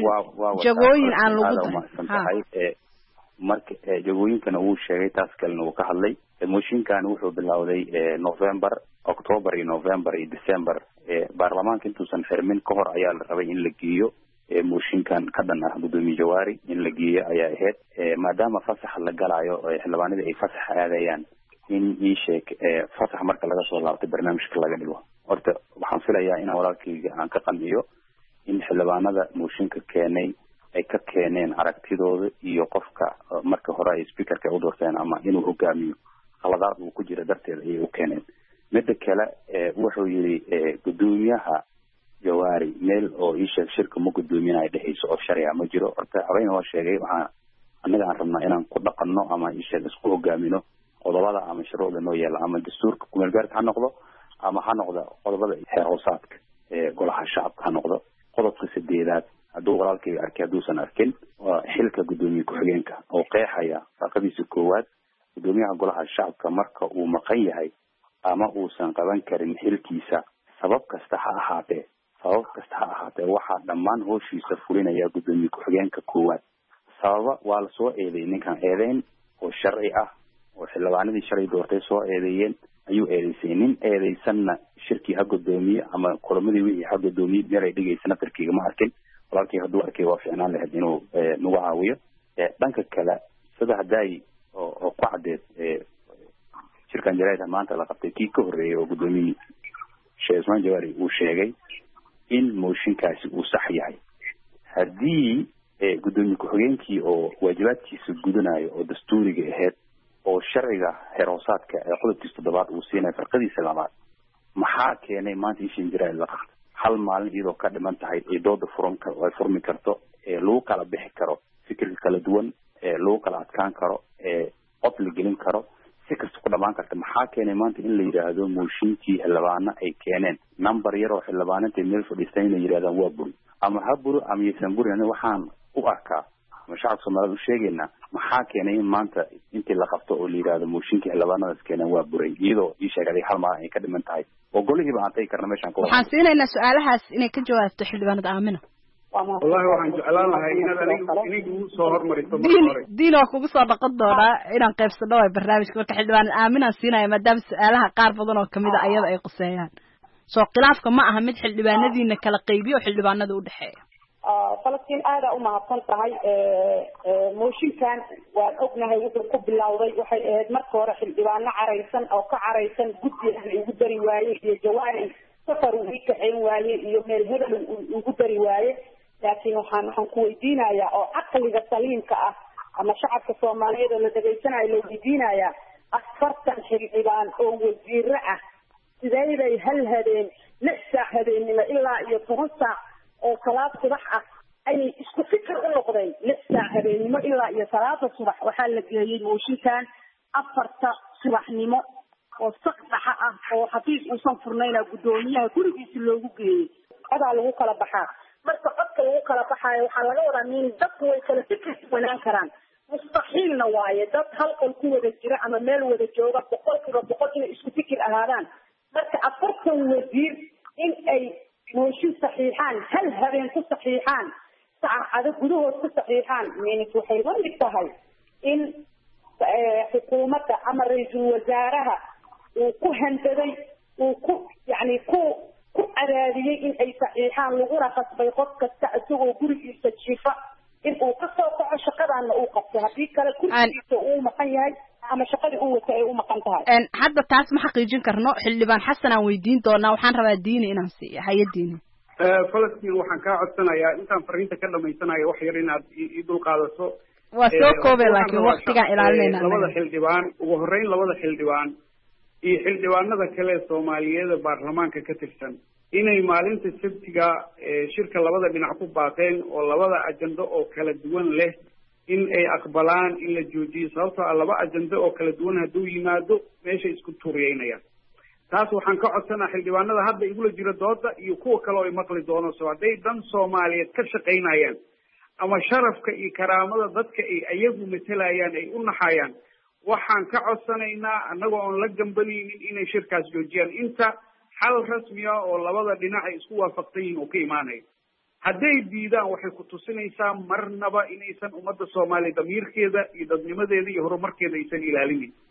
[SPEAKER 2] jagooyin aan lagu darin
[SPEAKER 3] marka jagooyinkana uu sheegay taas kalena uu ka hadlay mooshinkan wuxuu bilowday November, October iyo November iyo December baarlamaanka intuusan xirmin ka hor ayaa la rabay in la geeyo mooshinkan ka dhan ah gudoomiye Jawaari in la geeyo ayaa ahayd maadaama fasax la galayo xildhibaanada ay fasax aadayaan in ii sheeg fasax marka laga soo laabtay barnaamijka laga dhigo horta waxaan filayaa in walaalkayga aan ka qanciyo in xildhibaanada mooshinka keenay ay ka keeneen aragtidooda iyo qofka marka hore ay speakerka u doorteen ama inuu hogaamiyo qaladaad uu ku jira darteed ay u keeneen midda kale wuxuu yiri gudoomiyaha Jawaari meel oo isha shirka ma gudoominayo dhexeyso oo sharciga ma jiro horta horeyna waa sheegay waxaan anaga aan rabnaa inaan ku dhaqanno ama isha isku hogaamino qodobada ama shuruucda noo yeela ama dastuurka kumeel gaarka ha noqdo ama ha noqdo qodobada heer hoosaadka golaha shacabka ha noqdo qodobka 8aad hadduu walaalkayga arkay hadduusan arkin waa xilka gudoomiye ku-xigeenka oo qeexaya shaqadiisa koowaad gudoomiyaha golaha shacabka marka uu maqan yahay ama uusan qaban karin xilkiisa sabab kasta ha ahaatee waxaa dhammaan howshiisa fulinaya gudoomiye ku-xigeenka koowaad sababa waa la soo eedeeyay ninkan eedeyn oo sharci ah oo xildhibaanadii shalay doortay soo eedeeyeen ayuu eedeysay nin eedeysanna shirkii ha gudoomiye ama kulamadii wixii ha gudoomiye meel ay dhigaysana tarkiga ma arkin walaalkii hadduu arkay waa fiicnaan lahayd inuu nagu caawiyo dhanka kale sida haddaay oo ku caddeed shirkan jaraa'id maanta la qabtay kii ka horreeyay oo gudoomiye Sheikh Usman Jawaari uu sheegay in mooshinkaasi uu sax yahay haddii gudoomiye ku-xigeenkii oo waajibaadkiisa gudanayo oo dastuuriga ahayd oo sharciga heer hoosaadka qodobkiisa 7aad uu siinayo farqadiisa labaad maxaa keenay maanta ishin jaraa'id la qabtay hal maalin iyadoo ka dhiman tahay ay dooda ay furmi karto lagu kala bixi karo fikir kala duwan lagu kala adkaan karo cod la gelin karo si kasta ku dhamaan karta maxaa keenay maanta in la yiraahdo mooshinkii xildhibaano ay keeneen number yar oo xildhibaanada meel fadhiistay in la yiraahdo waa buri ama ha buri ama yeesan buri ani waxaan u arkaa shacabka Soomaaliyeed u sheegayna maxaa keenay in maanta intii la qabto oo la yiraahdo mooshinkii xildhibaanadaas keeneen waa buray iyadoo ii sheegay hal maalin ay ka dhiman tahay oo golihiiba aan tagi karna meeshan ku
[SPEAKER 2] waxaan siinaynaa su'aalahaas inay ka jawaabto xildhibaanada Aamina
[SPEAKER 6] wallahi waxaan jeclaan lahaa inaad anigu soo hormariso
[SPEAKER 2] diin oo kugu soo dhaqan doonaa inaan qaybsano waa barnaamijka marka xildhibaanada Aamina siinaya maadaama su'aalaha qaar badan oo kamid ah ayada ay quseeyaan soo khilaafka ma aha mid xildhibaanadiina kala qaybiyo xildhibaanada u dhaxeeya
[SPEAKER 4] falastiin aada u mahadsan tahay mooshinkan waan ognahay wuxuu ku bilowday waxay ahayd marka hore xildhibaano caraysan oo ka caraysan guddiga ugu dari waaye iyo Jawaari safar uu kaxayn waaye iyo meel hebel ugu dari waaye laakiin waxaan ku weydiinayaa oo aqliga saliimka ah ama shacabka Soomaaliyeed la dhageysanayo la weydiinayaa 40 xildhibaan oo wasiir ah sideeday hal habeen 6 saac habeenimo ilaa iyo 10 saac oo salaad subax ah ay isku fikir u noqdeen 6 saac habeenimo ilaa iyo salaada subax waxaa la geeyay mooshinkan 4 subaxnimo oo saqdaxa ah oo xafiis uusan furnayna gudoomiyaha gurigiisa loogu geeyay adaa lagu kala baxaa marka codka lagu kala baxaayo waxaa laga wadaa in dadku way kala fikir wanaan karaan mustaxiilna waaye dad hal qol ku wada jira ama meel wada jooga 100% inay isku fikir ahaadaan marka 40 wasiir in ay mooshin saxiixaan hal habeen ku saxiixaan saacado gudahood ku saxiixaan meenitu waxay la mid tahay in xukuumadda ama ra'iisul wasaaraha uu ku handaday uu ku cadaadiyay in ay saxiixaan laguna qasbay qof kasta isagoo gurigiisa jiifa in uu ka soo kaco shaqadaana uu qabto haddii kale kursigiisa uu maqan yahay ama shaqadii uu wata ay u maqan tahay
[SPEAKER 2] hadda taas ma xaqiijin karno xildhibaan xasan aan weydiin doonaa waxaan rabaa diini inaan siiyo hay'adiina
[SPEAKER 6] falastiin waxaan kaa codsanayaa intaan fariinta ka dhamaysanayo wax yar inaad ii dul qaadato
[SPEAKER 2] waa soo koobay laakiin waqtigaan ilaalinayna
[SPEAKER 6] labada xildhibaan ugu horreyn labada xildhibaan iyo xildhibaanada kale Soomaaliyeed baarlamaanka ka tirsan inay maalinta sabtiga shirka labada dhinac ku baaqeen oo labada ajando oo kala duwan leh in ay aqbalaan in la joojiyo sababtoo ah laba ajando oo kala duwan hadduu yimaado meesha isku tuuriyeynayaan taas waxaan ka codsanayaa xildhibaanada hadda igula jira dooda iyo kuwa kale oo ay maqli doono soo hadday dan Soomaaliyeed ka shaqaynayaan ama sharafka iyo karaamada dadka ay ayagu matalayaan ay u naxayaan waxaan ka codsanaynaa annagoo aan la gambaliynin inay shirkaas joojiyaan inta xal rasmi ah oo labada dhinac ay isku waafaqsan yihiin oo ka imaanayo hadday diidaan waxay ku tusinaysaa marnaba inaysan ummadda Soomaaliyeed damiirkeeda iyo dadnimadeeda iyo horumarkeeda aysan ilaalinin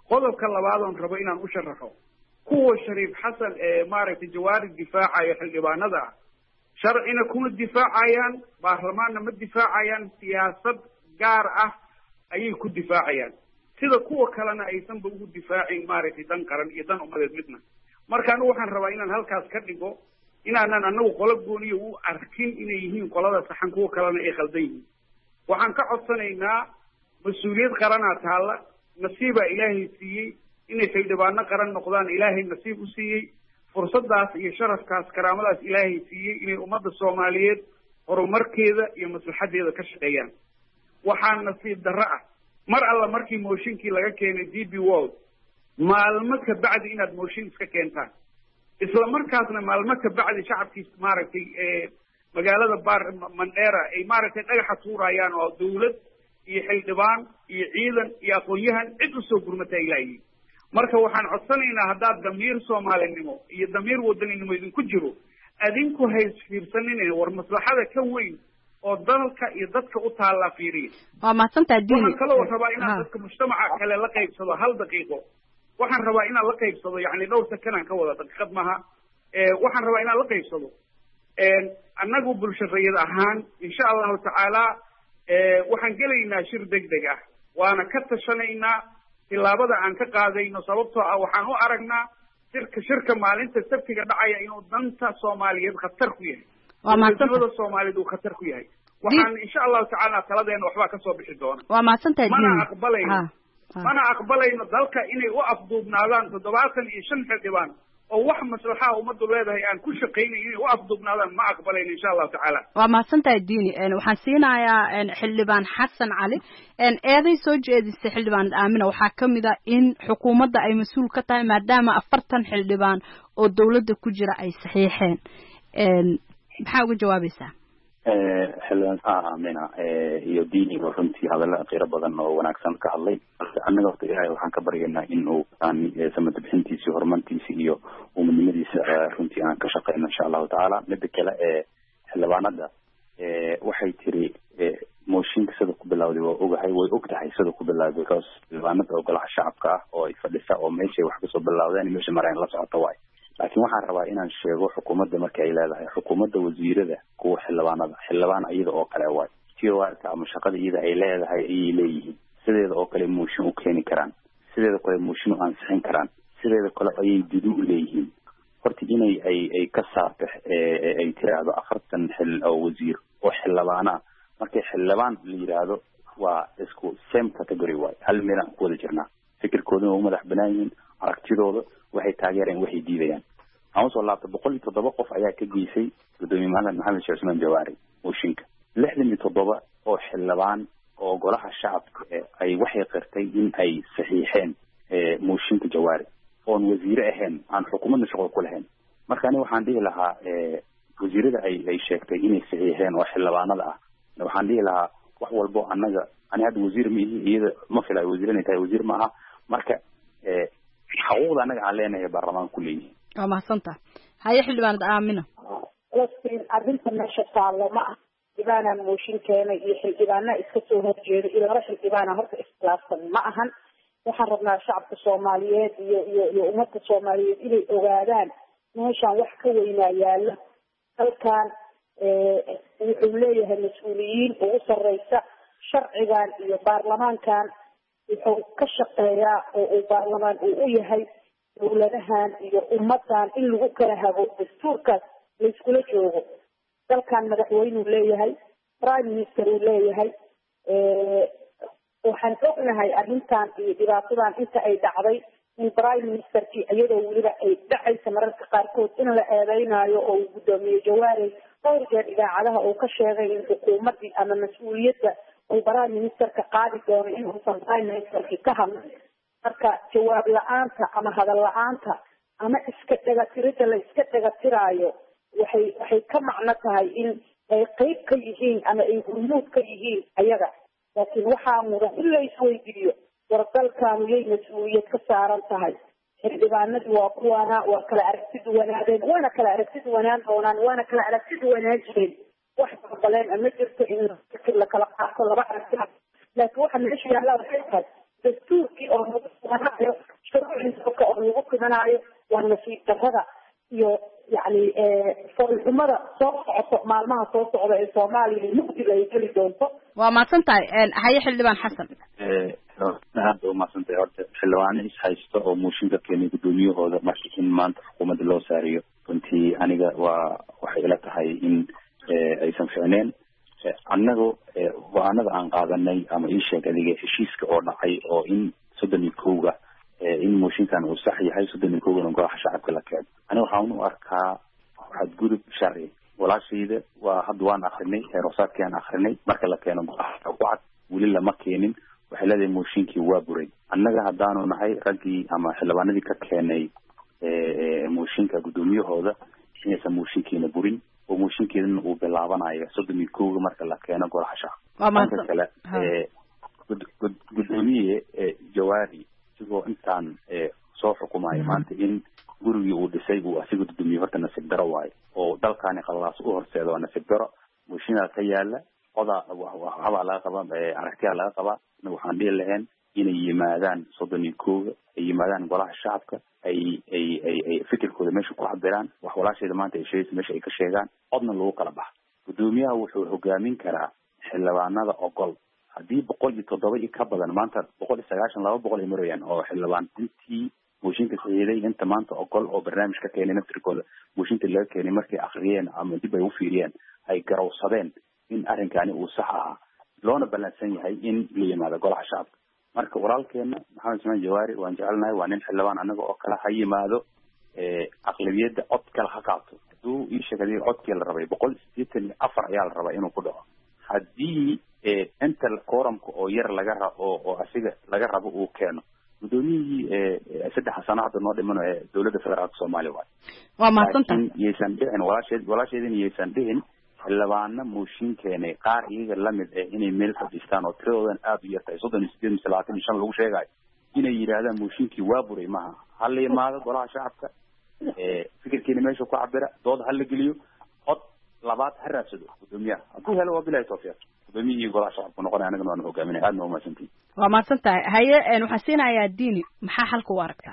[SPEAKER 6] qodobka labaad oon rabo inaan u sharaxo kuwa shariif xasan ee maaragtay jawaari difaacaya xildhibaanada ah sharcina kuma difaacayaan baarlamaanna ma difaacayaan siyaasad gaar ah ayay ku difaacayaan sida kuwa kalena aysanba ugu difaacin maaragtay dan qaran iyo dan umadeed midna marka anigu waxaan rabaa inaan halkaas ka dhigo inaanan anagu qolo gooniya u arkin inay yihiin qolada saxan kuwa kalena ay khaldan yihiin waxaan ka codsanaynaa mas-uuliyad qaranaa taalla nasiibaa ilaahay siiyey inay xildhibaano qaran noqdaan ilaahay nasiib u siiyey fursadaas iyo sharafkaas karaamadaas ilaahay siiyey inay ummadda soomaaliyeed horumarkeeda iyo maslaxadeeda ka shaqeeyaan waxaa nasiib darro ah mar alla markii mooshinkii laga keenay DP World maalmo ka bacdi inaad mooshin iska keentaan isla markaasna maalmo ka bacdi shacabkii maaragtay magaalada Mandera ay maaragtay dhagaxa tuurayaan oo dawlad iyo xildhibaan iyo ciidan iyo aqoon-yahan cid u soo gurmatay ilaahay marka waxaan codsanaynaa haddaad damiir soomaalinimo iyo damiir wadaninimo idinku jiro adinku hays fiirsanin war maslaxada ka weyn oo dalka iyo dadka u taala fiiriyo
[SPEAKER 2] waa mahadsantahay diin
[SPEAKER 6] waxaan kaloo rabaa inaan dadka mujtamaca kale la qaybsado hal daqiiqo waxaan rabaa inaan la qaybsado yani dhowr sakanaan ka wada daqiiqad maaha waxaan rabaa inaan la qaybsado annagu bulsharayad ahaan insha allahu tacaala waxaan gelaynaa shir degdeg ah waana ka tashanaynaa tilaabada aan ka qaadayno sababtoo ah waxaan u aragnaa shirka maalinta sabtiga dhacaya inuu danta soomaaliyeed khatar ku yahay
[SPEAKER 2] waa mahadsantahay
[SPEAKER 6] soomaaliyeed uu khatar ku yahay waxaan insha allahu tacaala taladeena waxbaa kasoo bixi doona
[SPEAKER 2] waa mahadsantahay
[SPEAKER 6] mana aqbalayno dalka inay u afduubnaadaan 75 xildhibaan oo wax maslaxa umadu leedahay aan ku shaqeynay inay u afduubnaadaan ma aqbalayno insha allahu tacaala
[SPEAKER 2] waa mahadsantahay diini waxaan siinayaa xildhibaan xasan cali eeday soo jeedisay xildhibaan aamina waxaa kamid ah in xukuumadda ay mas'uul ka tahay maadaama 40 xildhibaan oo dawladda ku jira ay saxiixeen maxaa uga jawaabaysaa
[SPEAKER 3] xildhibaan aamina iyo diini runtii hadalla qiiro badan oo wanaagsan ka hadlay annaga horta ilaahay waxaan ka baryaynaa in uu samada bixintiisa horumartiisa iyo umadnimadiisa runtii aan ka shaqeyno insha allahu tacaala midda kale xildhibaanada waxay tiri mooshinka sida ku bilowday waa ogahay way og tahay sida ku bilowday because xildhibaanada oo golaha shacabka ah oo ay fadhisa oo meeshay wax kasoo bilowdeen meesha mareen la socota waay laakiin waxaan rabaa inaan sheego xukuumadda markay ay leedahay xukuumadda wasiirada kuwa xildhibaan iyada oo kale waay tiyoarka ama shaqada iyada ay leedahay ayay leeyihiin sideeda oo kale mooshin u keeni karaan sideeda kale mooshin u ansixin karaan sideeda kale ayay didu u leeyihiin horta inay ay ka saarto ay tiraahdo 40 xil oo wasiir oo xildhibaana markay xildhibaan la yiraahdo waa isku same category waay hal meel aan ku wada jirnaa fikirkooduna u madax banaan yihiin aragtidooda waxay taageereen waxay diidayaan ama soo laabta 107 qof ayaa ka geysay gudoomiye maxamed sheekh Usmaan Jawaari mooshinka 67 oo xildhibaan oo golaha shacabka ay waxay qirtay in ay saxiixeen mooshinka Jawaari oon wasiir ahayn aan xukuumadda shaqo ku lahayn marka ani waxaan dhihi lahaa wasiirada ay sheegtay inay saxiixeen oo xildhibaanada ah waxaan dhihi lahaa wax walbo annaga ani hadda wasiir ma ihi iyada ma filay wasiirana tahay wasiir ma aha marka xuquuqda anaga aan leenahay baarlamaanka ku leeyahay
[SPEAKER 2] waa mahadsantahay haye xildhibaanad aamina
[SPEAKER 4] laakiin arrinta meesha taallo ma ah xildhibaanaan mooshin keenay iyo xildhibaana iska soo horjeeda iyo laba xildhibaana horta iskhilaafsan ma ahan waxaan rabnaa shacabka soomaaliyeed iyo ummadda soomaaliyeed inay ogaadaan meeshaan wax ka weynaa yaalla halkan wuxuu leeyahay mas-uuliyiin ugu sarreysa sharcigan iyo baarlamaankan wuxuu ka shaqeeyaa oo uu baarlamaan uu u yahay dawladahan iyo ummadan in lagu kala hago dastuurkaas layskula joogo dalkan madaxweynuu leeyahay prime minister uu leeyahay waxaan ognahay arrintan iyo dhibaatadan inta ay dhacday in prime ministerkii iyadoo weliba ay dhacaysa mararka qaarkood in la eedeynayo oo uu guddoomiye Jawaari dhowr jeer idaacadaha uu ka sheegay in xukuumaddii ama mas-uuliyadda uu prime ministerka qaadi doono in uusan prime ministerkii ka hadlin marka jawaab la-aanta ama hadal la-aanta ama iska dhagatirida la iska dhagatiraayo waxay ka macno tahay in ay qeyb ka yihiin ama ay hormuud ka yihiin ayaga laakiin waxaa mudan in la isweydiiyo war dalkaanu yay mas-uuliyad ka saaran tahay xildhibaanadii waa kuwaana waa kala aragti duwanaadeen waana kala aragti duwanaan doonaan waana kala aragti duwanaan jireen wax balbaleen ama jirto in la kala qaato laba aragti laakiin waxa meesha yaalla waxay tahay dastuurkii oo dhimanayo waa nasiib darrada iyo yani foolxumada soo socoto maalmaha soo socda ee soomaaliya mugdiga ay geli doonto.
[SPEAKER 2] waa mahadsan tahay haye xildhibaan xasan.
[SPEAKER 3] aad u mahadsantahay. horta xildhibaano is haysto oo mooshinka keenay guddoomiyahooda markii in maanta xukuumadda loo saariyo runtii aniga waxay ila tahay in aysan ficneen. annagu go-aanada aan qaadanay ama ii sheeg adiga heshiiska oo dhacay oo in 31 in mooshinkan uu sax yahay 31 golaha shacabka la keeno. aniga waxaan u arkaa xadgudub sharci. walaashayda waa hadda waan akrinay heeroosaadkii akrinay marka la keeno golaha wacd weli lama keenin. waxay leedahay mooshinkii waa buray. annaga haddaanu nahay raggii ama xildhibaanadii ka keenay mooshinka guddoomiyahooda inaysan mooshinkiina burin oo mooshinkeedana uu bilaabanayo 31 marka la keeno golaha shacabka. kale guddoomiye Jawaari sigoo intaan soo xukumayo maanta in gurigii uu dhisay uu asiga guddoomiye horta nasiib daro waayo oo dalkaani qalaas u horseedo nasiib daro. mooshinada ka yaala waxaa laga qabaa aragtiya laga qabaa. waxaan dhihi lahayn inay yimaadaan 31 ay yimaadaan golaha shacabka ay fikirkooda meesha ku cabiraan. wax walaashayda maanta ay sheegayso meesha ay ka sheegaan codna lagu kala baxa. guddoomiyaha wuxuu hogaamin karaa xildhibaanada ogol. haddii 107 ka badan maanta 192 200 marayaan oo xildhibaan intii mooshinka saxiiday inta maanta ogol oo barnaamij ka keenay naftirkooda mooshinka laga keenay markay akhriyeen ama dib ay u fiiriyeen ay garowsadeen in arrinkani uu sax ahaa loona balansan yahay in la yimaado golaha shacabka. marka walaalkeena maxamed Ismaan Jawaari waan jecelnahay waa nin xildhibaan anaga oo kala ha yimaado aqlabiyada cod kala ha qaato. hadduu ii sheegay codkii la rabay 184 ayaa la rabaa inuu ku dhaco. haddii inta quorumka oo yar laga rabo oo asiga laga rabo uu keeno guddoomiyihii 3 sano hadda noo dhimano ee dowladda federaalka Soomaaliya waa mahadsantahay. yeysan dhicin walaasheedin yeysan dhihin xildhibaano mooshin keenay qaar iyaga lamid inay meel fadhiistaan oo tiradoodan aad u yartahay 38 lagu sheegayo inay yiraahdaan mooshinkii waa buray maaha. hal la yimaado golaha shacabka fikirkiina meesha ku cabira dood hal la geliyo cod labaad ha raadsado guddoomiyaha hadduu helo waa bilaa tawfiiq gudoomiyihii golaha shacabka noqonaya anagana waan hogaaminay aadna waa mahadsantihin.
[SPEAKER 2] waa mahadsantahay. haye waxaan siinayaa diini maxaa xalka u aragtaa?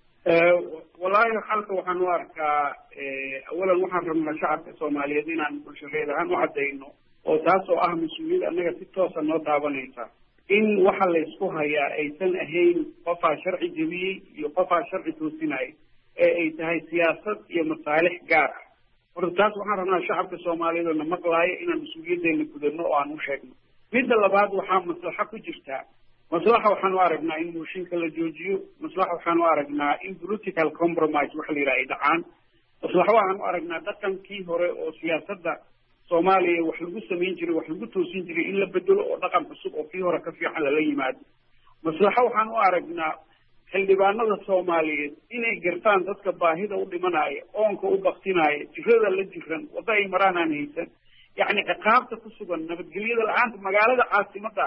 [SPEAKER 6] wallaahi xalka waxaan u arkaa awalan waxaan rabnaa shacabka Soomaaliyeed inaan bulshadeed ahaan u cadayno oo taas oo ah mas'uuliyad annaga si toos ah noo taabanaysa in waxa la isku hayaa aysan ahayn qofaa sharci jabiyey iyo qofaa sharci toosinay ee ay tahay siyaasad iyo masaalix gaar ah. horta taas waxaan rabnaa shacabka Soomaaliyeed oo na maqlaaya inaan mas'uuliyadeena gudano oo aan u sheegno. midda labaad waxaa maslaxa ku jirta. maslaxa waxaan u aragnaa in mooshinka la joojiyo. maslaxa waxaan u aragnaa in political compromise waxa la yidhaha ay dhacaan. maslaxa waxaan u aragnaa dhaqankii hore oo siyaasadda Soomaaliya wax lagu samayn jiray wax lagu toosin jiray in la bedelo oo dhaqan cusub oo kii hore ka fiican lala yimaado. maslaxa waxaan u aragnaa xildhibaanada Soomaaliyeed inay gartaan dadka baahida u dhimanaya oonka u baktinaya jirada la jiran wada ay maraan aan haysan yacni ciqaabta ku sugan nabadgelyada la'aanta magaalada caasimadda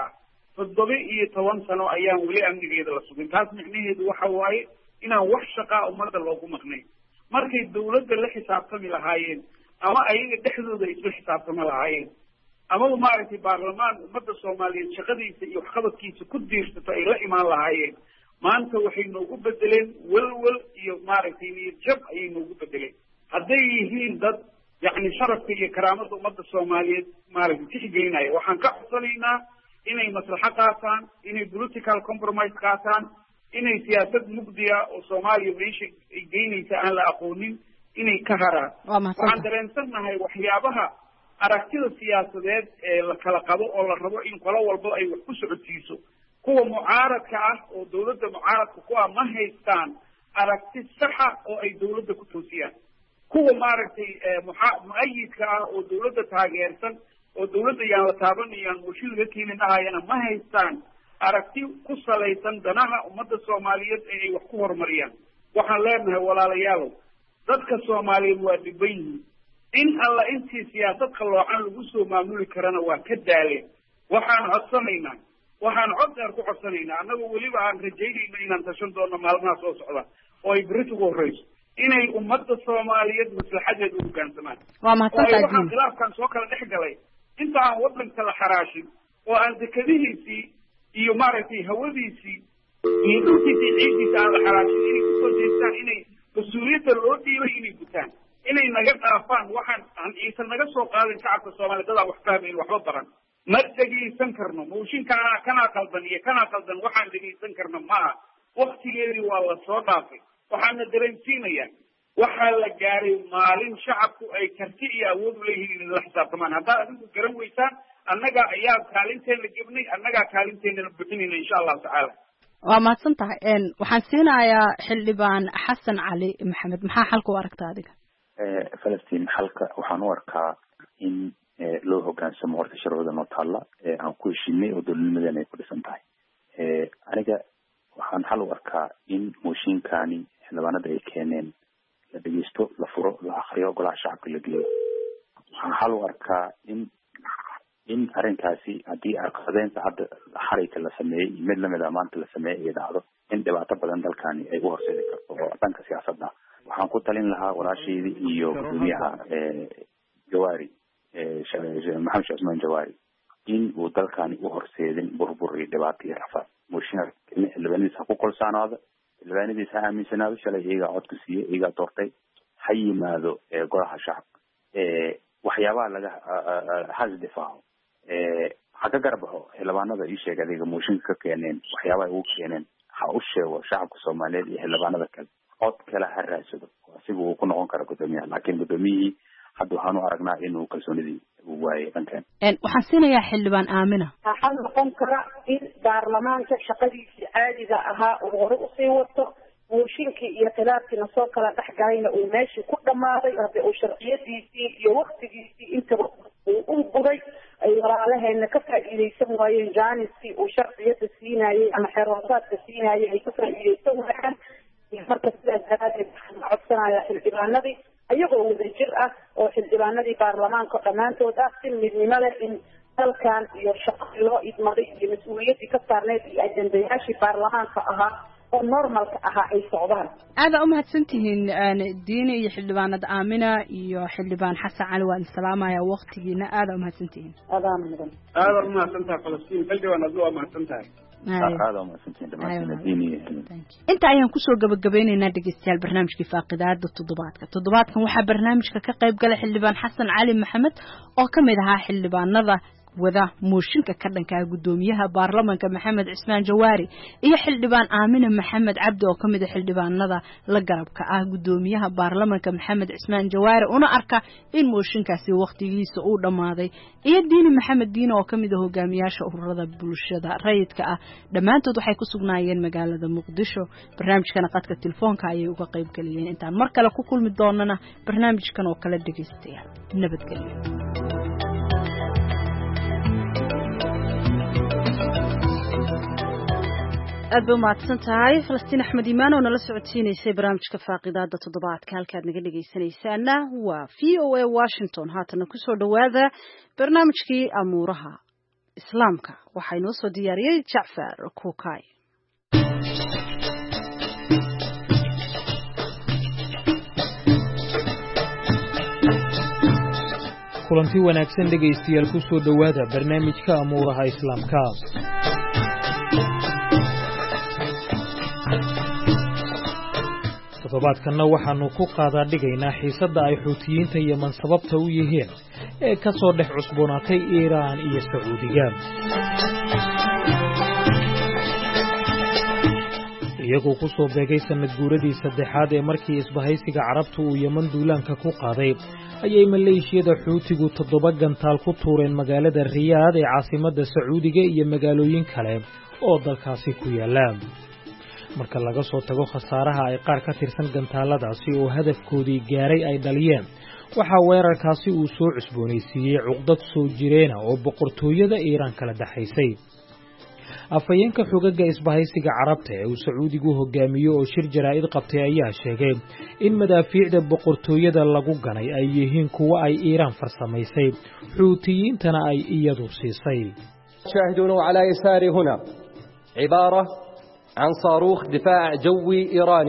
[SPEAKER 6] 17 sano ayaan weli amnigeeda la sugin. taas micnaheedu waxa waaye inaan wax shaqaa ummadda loogu maqnay. markay dawladda la xisaabtami lahaayeen ama ayaga dhexdooda isla xisaabtami lahaayeen amaba maaragtay baarlamaan ummadda Soomaaliyeed shaqadiisa iyo waxqabadkiisa ku diirsato ay la imaan lahaayeen maanta waxay noogu bedeleen walwal iyo maaragtay niyad jab ayay noogu bedeleen. hadday yihiin dad yacni sharafka iyo karaamada ummadda Soomaaliyeed maaragtay tixgelinaya waxaan ka codsanaynaa inay maslaxa qaataan inay political compromise qaataan inay siyaasad mugdiya oo Soomaaliya meesha ay geynaysa aan la aqoonin inay ka haraan. waxaan dareensanahay waxyaabaha aragtida siyaasadeed ee la kala qabo oo la rabo in qolo walba ay wax ku socodsiiso. kuwa mucaaradka ah oo dawladda mucaaradka ku ah ma haystaan aragti saxa oo ay dawladda ku toosiyaan. kuwa maaragtay mu'ayidka ah oo dawladda taageersan oo dawladda yaan la taabanayaan mooshin laga keenin ahayana ma haystaan aragti ku salaysan danaha ummadda Soomaaliyeed ay wax ku horumariyaan. waxaan leenahay walaalayaalow dadka Soomaaliyeed waa dhiban yihiin in alla intii siyaasad qaloocan lagu soo maamuli karana waa ka daaleen. waxaan cod dheer ku codsanaynaa annagoo weliba aan rajaynayno inaan tashan doono maalmaha soo socda oo ay berri ugu horreyso inay ummadda Soomaaliyeed maslaxadeeda u hoggaansamaan.
[SPEAKER 2] waa mahadsantahay.
[SPEAKER 6] waxaan khilaafkan soo kala dhex galay inta aan waddanka la xaraashin oo aan dekadihiisii iyo maaragtay hawadiisii iyo dhulkiisa ciidiisa aan la xalaashin inay kusoo jeestaan inay mas-uuliyadda loo dhiibay inay gutaan inay naga dhaafaan waxaan aysan naga soo qaadin shacabka soomaaliya dadaan wax fahmayn waxba baran ma dhegaysan karno mooshinkaana kanaa qaldan iyo kanaa qaldan waxaan dhegaysan karno maaha waktigeedii waa la soo dhaafay waxaana dareensiinayaa waxaa la gaaray maalin shacabku ay karti iyo awood u leeyihiin inay la xisaabtamaan haddaad adigu garan weysaan annaga ayaa kaalinteena gebnay annagaa kaalinteennana buxinayna insha allahu tacaala
[SPEAKER 2] waa mahadsan tahay waxaan siinayaa xildhibaan xasan cali maxamed maxaa xalka u aragtaa adiga
[SPEAKER 3] falastiin xalka waxaan u arkaa in loo hogaansamo horta sharciyada noo taalla aan ku heshiinay oo dowladnimadeena ay ku dhisan tahay aniga waxaan xal u arkaa in mooshinkani xildhibaanada ay keeneen la dhegeysto la furo la akriyo golaha shacabka la geeyo waxaan xal u arkaa in arrinkaasi haddii arqadeynta hadda xarayka la sameeyey iyo mid lamid a maanta la sameeyey ay dhacdo in dhibaato badan dalkani ay u horseedi karto oo dhanka siyaasadda waxaan ku talin lahaa walaasheydii iyo gudoomiyaha jawaari maxamed sheekh cusmaan jawaari in uu dalkani u horseedin burbur iyo dhibaato iyo rafaad mooshinka xildhibaanadiis ha ku kolsaanaado xildhibaanadiis ha aaminsanaado shalay iyagaa codku siiyey iyagaa doortay ha yimaado golaha shacabka waxyaabaha laga has difaaco ha ka garbaxo xildhibaanada ii sheeg adiga mooshinka ka keeneen waxyaabaha ugu keeneen ha u sheego shacabka soomaaliyeed iyo xildhibaanada kale cod kale ha raadsado asiga uu ku noqon kara gudoomiyaha laakiin gudoomiyihii hadda waxaan u aragnaa inuu kalsoonidii uu waayay dhankan
[SPEAKER 2] waxaan siinayaa xildhibaan aamina
[SPEAKER 4] waxaa noqon kara in baarlamaanka shaqadiisii caadiga ahaa uu hore usii wato mooshinkii iyo khilaafkiina soo kala dhex galayna uu meeshii ku dhammaaday hadde uu sharciyadiisii iyo waktigiisii intaba uu u buday ay walaalaheena ka faa'iidaysan waayeen jaaniskii uu sharciyada siinayey ama xeeroosaadka siinayey ay ka faa'iidaysan waayaan marka sidaas daraadeed waxaan codsanayaa xildhibaanadii ayagoo wadajir ah oo xildhibaanadii baarlamaanka dhammaantood ah si midnimo leh in dalkan iyo shaqadii loo idmaday iyo mas-uuliyaddii ka saarneyd iyo ajendayaashii baarlamaanka ahaa oo normalka ahaa ay socdaan
[SPEAKER 2] aada umahadsan tihiin diini iyo xildhibaanad aamina iyo xildhibaan xasan cali waan salaamaya waqtigiina aada umahadsan tihiin
[SPEAKER 4] adaa mudan
[SPEAKER 6] aada umahadsan tahay falastiin xildhibaan aduu waa mahadsan tahay
[SPEAKER 2] inta ayaan kusoo gabagabeyneynaa dhegeystayaal barnaamijkii faaqidaada toddobaadkan waxaa barnaamijka ka qayb galay xildhibaan xasan cali maxamed oo ka mid ahaa xildhibaanada wada mooshinka ka dhankaa gudoomiyaha baarlamanka maxamed cismaan jawaari iyo xildhibaan aamina maxamed cabdi oo kamid ah xildhibaanada la garabka ah gudoomiyaha baarlamanka maxamed cismaan jawaari una arka in mooshinkaasi waqtigiisa uu dhammaaday iyo diini maxamed diine oo kamid ah hogaamiyaasha ururada bulshada rayidka ah dhammaantood waxay ku sugnaayeen magaalada muqdisho barnaamijkana qadka telefoonka ayay uga qayb galiyeen intaan mar kale ku kulmi doonana barnaamijkan oo kale dhegeystayaal nabadgelyo
[SPEAKER 1] aad bay umahadsan tahay falastiin axmed iimaan oo nala socodsiinaysay barnaamijka faaqidaada toddobaadka halkaad naga dhegaysanaysaana waa v o a washington haatana kusoo dhowaada barnaamijkii amuuraha islaamka waxaa inoo soo diyaariyey jacfar kuukay
[SPEAKER 7] kulanti wanaagsan dhegaystayaal kusoo dhowaada barnaamijka amuuraha islaamka toddobaadkanna waxaannu ku qaadaa dhigaynaa xiisadda ay xuutiyiinta yeman sababta u yihiin ee ka soo dhex cusboonaatay iiraan iyo sacuudiga iyagoo ku soo beegay sanad guuradii saddexaad ee markii isbahaysiga carabtu uu yeman duulaanka ku qaaday ayay maleeshiyada xuutigu 7 gantaal ku tuureen magaalada riyaad ee caasimadda sacuudiga iyo magaalooyin kale oo dalkaasi ku yaala marka laga soo tago khasaaraha ay qaar ka tirsan gantaaladaasi oo hadafkoodii gaaray ay dhaliyeen waxa weerarkaasi uu soo cusboonaysiiyey cuqdad soo jireena oo boqortooyada Iiraan kala dhaxaysay afayeenka xogaga isbahaysiga carabta ee uu sacuudigu hogaamiyo oo shir jaraa'id qabtay ayaa sheegay in madaafiicda boqortooyada lagu ganay ay yihiin kuwa ay Iiraan farsamaysay xuutiyiintana ay iyadu siisay
[SPEAKER 8] شاهدون على يساري هنا عبارة عن صاروخ دفاع جوي إيراني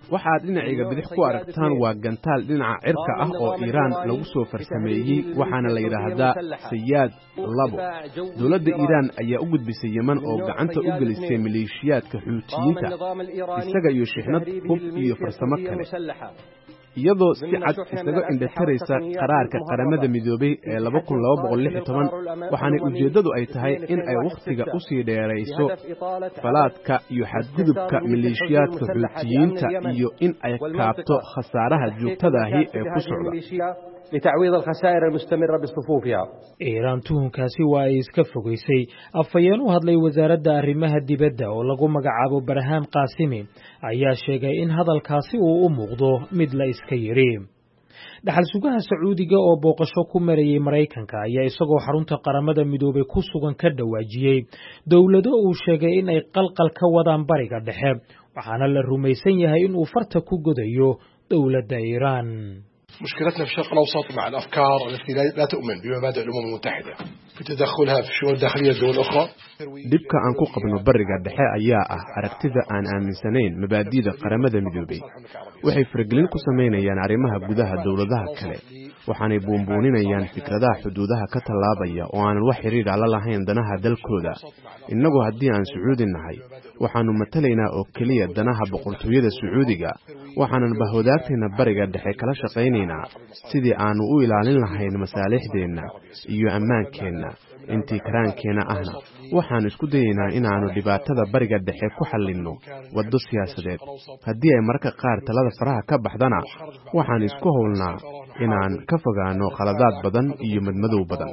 [SPEAKER 8] waxaad dhinacayga bidix ku aragtaan waa gantaal dhinaca cirka ah oo Iiraan lagu soo farsameeyey waxaana la yiraahdaa Sayaad 2 dowladda Iiraan ayaa u gudbisay Yemen oo gacanta u gelisay maleeshiyaadka Xuutiyiinta isaga iyo shixnad hub iyo farsamo kale iyadoo si cad isaga indhataraysa qaraarka qaramada midoobay ee 2216 waxaana ujeedadu ay tahay in ay waqtiga u sii dheerayso falaadka iyo xadgudubka maleeshiyaadka Xuutiyiinta iyo in ay kaabto khasaaraha joogtada ah ee ku socda
[SPEAKER 9] لتعويض الخسائر المستمرة بصفوفها.
[SPEAKER 7] إيران tuhunkaasi waa ay iska fogeysay afayeen u hadlay wasaaradda arrimaha dibadda oo lagu magacaabo Barham Qaasimi ayaa sheegay in hadalkaasi uu u muuqdo mid la iska yiri dhaxal sugaha Sacuudiga oo booqasho ku marayay Mareykanka ayaa isagoo xarunta qaramada midoobay ku sugan ka dhawaajiyay dawlado uu sheegay in ay qalqal ka wadaan bariga dhexe waxaana la rumaysan yahay in uu farta ku godayo dawladda Iiraan.
[SPEAKER 10] مشكلتنا في الشرق الأوسط مع الأفكار التي لا تؤمن بمبادئ الأمم المتحدة في تدخلها في الشؤون الداخلية الدول الأخرى.
[SPEAKER 8] dibka aan ku qabno bariga dhexe ayaa ah aragtida aan aaminsanayn mabaadi'da qaramada midoobay waxay faragelin ku sameynayaan arrimaha gudaha dawladaha kale waxaanay buunbuuninayaan fikradaha xuduudaha ka tallaabaya oo aan wax xiriir la lahayn danaha dalkooda innagu haddii aan Sacuudi nahay waxaanu matalaynaa oo kaliya danaha boqortooyada Sacuudiga waxaanan bahwadaagteena bariga dhexe kala shaqaynaynaa sidii aanu u ilaalin lahayn masaalixdeena iyo ammaankeena intii karaankeena ahna waxaan isku dayaynaa inaanu dhibaatada bariga dhexe ku xallinno waddo siyaasadeed haddii ay marka qaar talada faraha ka baxdana waxaan isku howlnaa inaan ka fogaano khaladaad badan iyo madmadow badan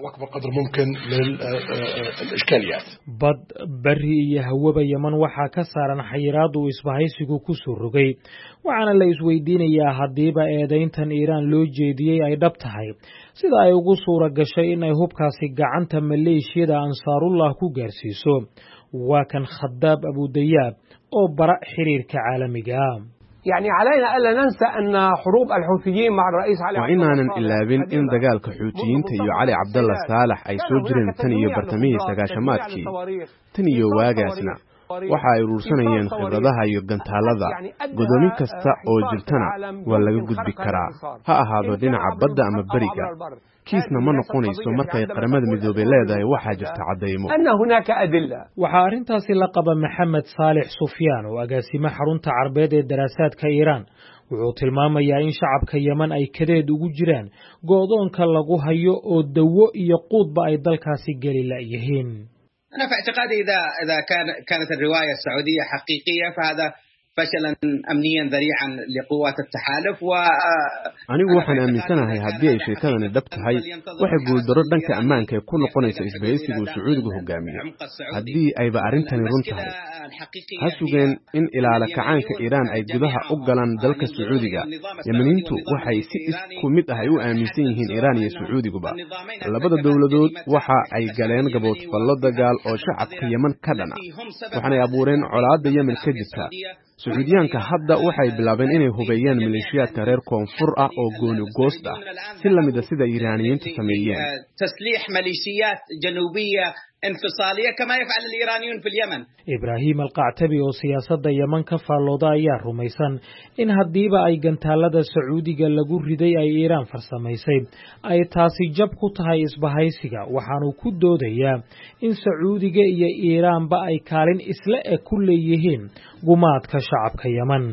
[SPEAKER 7] bad bari iyo hawaba Yemen waxaa ka saaran xayiraad uu isbahaysigu ku soo rogay waxaana la isweydiinayaa hadiiba eedayntan Iiraan loo jeediyay ay dhab tahay sida ay ugu suura gashay in ay hubkaasi gacanta maleeshiyada Ansaarullah ku gaarsiiso waa kan Khadaab Abu Dayaab oo bara xiriirka caalamiga
[SPEAKER 9] يعني علينا ألا ننسى أن حروب الحوثيين مع الرئيس علي عبد الله
[SPEAKER 8] وإننا إلابين إن دقالك حوثيين تيو علي عبد الله صالح أي سوجرين تنيو برتميه سقاشماتكي تنيو واقاسنا waxa ay urursanayeen khibradaha iyo gantaalada godoomin kasta oo jirtana waa laga gudbi karaa ha ahaado dhinaca badda ama bariga kiisna ma noqonayso markay qaramada midoobay leedahay waxa jirta cadeymo
[SPEAKER 7] waxa arintaasi la qaba Maxamed Saalix Sufyaan oo agaasima xarunta Carbeed ee daraasaadka Iiraan wuxuu tilmaamayaa in shacabka Yemen ay kadeed ugu jiraan goodoonka lagu hayo oo dawo iyo quudba ay dalkaasi gali la yihiin
[SPEAKER 11] أنا في اعتقادي إذا كانت الرواية السعودية حقيقية فهذا فشلا أمنيا ذريعا لقوات التحالف
[SPEAKER 8] anigu waxaan aaminsanahay haddii ay sheekadani dhab tahay waxay guuldaro dhanka ammaanka ku noqonaysa isbahaysiga uu Sacuudigu hogaamiyo haddii ayba arrintani run tahay ha sugeen in ilaala kacaanka Iiraan ay gudaha u galaan dalka Sacuudiga Yemeniintu waxay si isku mid ah u aaminsan yihiin Iiraan iyo Sacuudiguba labada dawladood waxa ay galeen gabood fallo dagaal oo shacabka Yemen ka dhana waxaanay abuureen colaadda Yemen ka jirta Sacuudiyaanka hadda waxay bilaabeen inay hubeeyaan maleeshiyaadka reer koonfur ah oo gooni goost ah si lamid ah sida Iiraaniyiintu sameeyeen
[SPEAKER 11] تسليح ميليشيات جنوبية انفصالية كما يفعل الإيرانيون في اليمن.
[SPEAKER 7] إبراهيم القعتبي oo siyaasadda Yemen ka faalooda ayaa rumaysan in hadiiba ay gantaalada Sacuudiga lagu riday ay Iiraan farsamaysay ay taasi jab ku tahay isbahaysiga waxaanu ku doodayaa in Sacuudiga iyo Iiraanba ay kaalin isla ku leeyihiin gumaadka shacabka Yemen.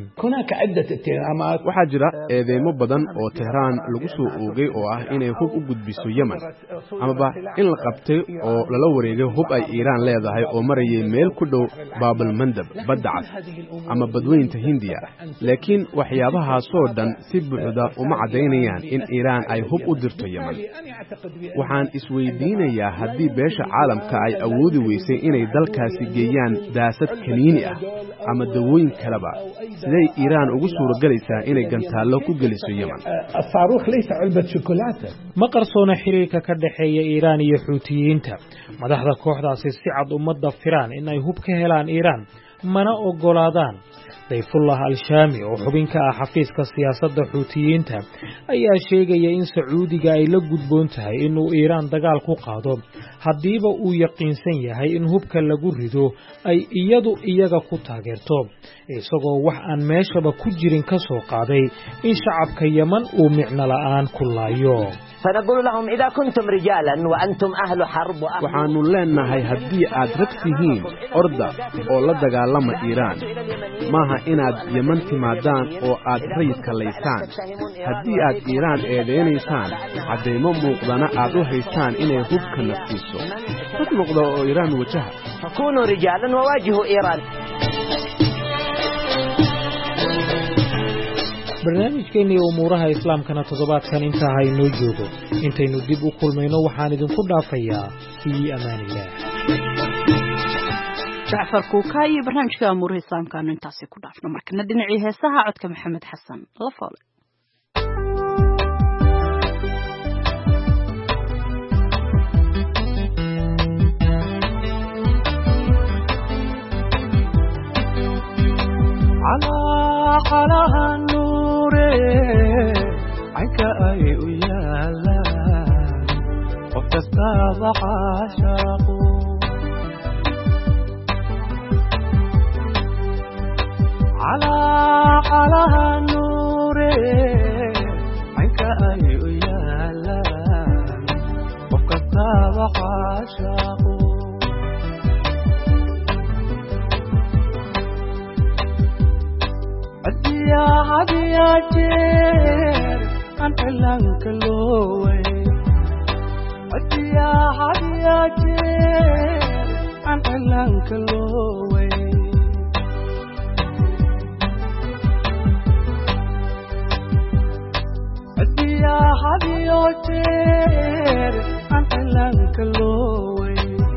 [SPEAKER 8] waxaa jira eedeymo badan oo Tehraan lagu soo oogay oo ah inay hub u gudbiso Yemen amaba in la qabtay oo lala wareegay hub ay Iiraan leedahay oo marayay meel ku dhow Baabul Mandab badda cas ama badweynta Hindiya laakiin waxyaabahaas oo dhan si buuxda uma cadeynayaan in Iiraan ay hub u dirto Yemen waxaan isweydiinayaa haddii beesha caalamka ay awoodi weysay inay dalkaasi geeyaan daasad kaniini ah ama dawooyin kaleba siday Iiraan ugu suuragalaysaa inay gantaalo ku geliso Yemen
[SPEAKER 7] ma qarsoona xiriirka ka dhaxeeya Iiraan iyo Xuutiyiinta madaxda kooxdaasi si cad umada firaan in ay hub ka helaan Iiraan mana ogolaadaan Dayfullah al-Shaami oo xubin ka ah xafiiska siyaasadda Xuutiyiinta ayaa sheegaya in Sacuudiga ay la gudboon tahay inuu Iiraan dagaal ku qaado haddiiba uu yaqiinsan yahay in hubka lagu rido ay iyadu iyaga ku taageerto isagoo wax aan meeshaba ku jirin ka soo qaaday in shacabka Yemen uu micno la'aan ku laayo.
[SPEAKER 12] فنقول لهم إذا كنتم رجالا وأنتم أهل حرب
[SPEAKER 8] waxaanu leenahay haddii aad rag tihiin orda oo la dagaalama Iiraan maaha inaad Yemen timaadaan oo aad rayidka laysaan haddii aad Iiraan eedeynaysaan cadeymo muuqdana aad u haystaan inay hubka naftiiso dad muuqda oo Iiraan wajaha
[SPEAKER 12] كونوا رجالا وواجهوا إيران.
[SPEAKER 7] barnaamijkeena umuuraha islaamkana toddobaadkan intaa haynoo joogo intaynu dib u kulmayno waxaan idinku dhaafayaa fi amaanillah.
[SPEAKER 2] Jacfar Kuukaay barnaamijka umuuraha islaamkana intaasi ku dhaafno markana dhinacii heesaha codka Maxamed Xasan la foole.
[SPEAKER 13] على النور عنك أي ويالا وتستاذ عاشق على النور عنك أي ويالا وتستاذ عاشق يا هديا جير أنت لنك لوي يا هديا جير أنت لنك لوي يا هديا جير أنت لنك لوي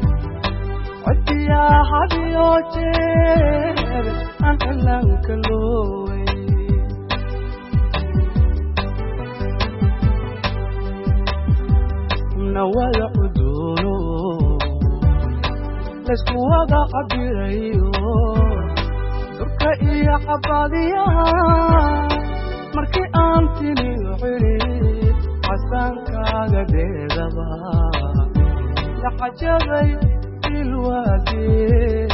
[SPEAKER 13] يا هديا جير أنت لنك لوي نوال عدولو لسكو وضع عبيريو دركا إيا حباديا مركي أنتني وعريد حسان كاغا ديدبا لحجابي الوادي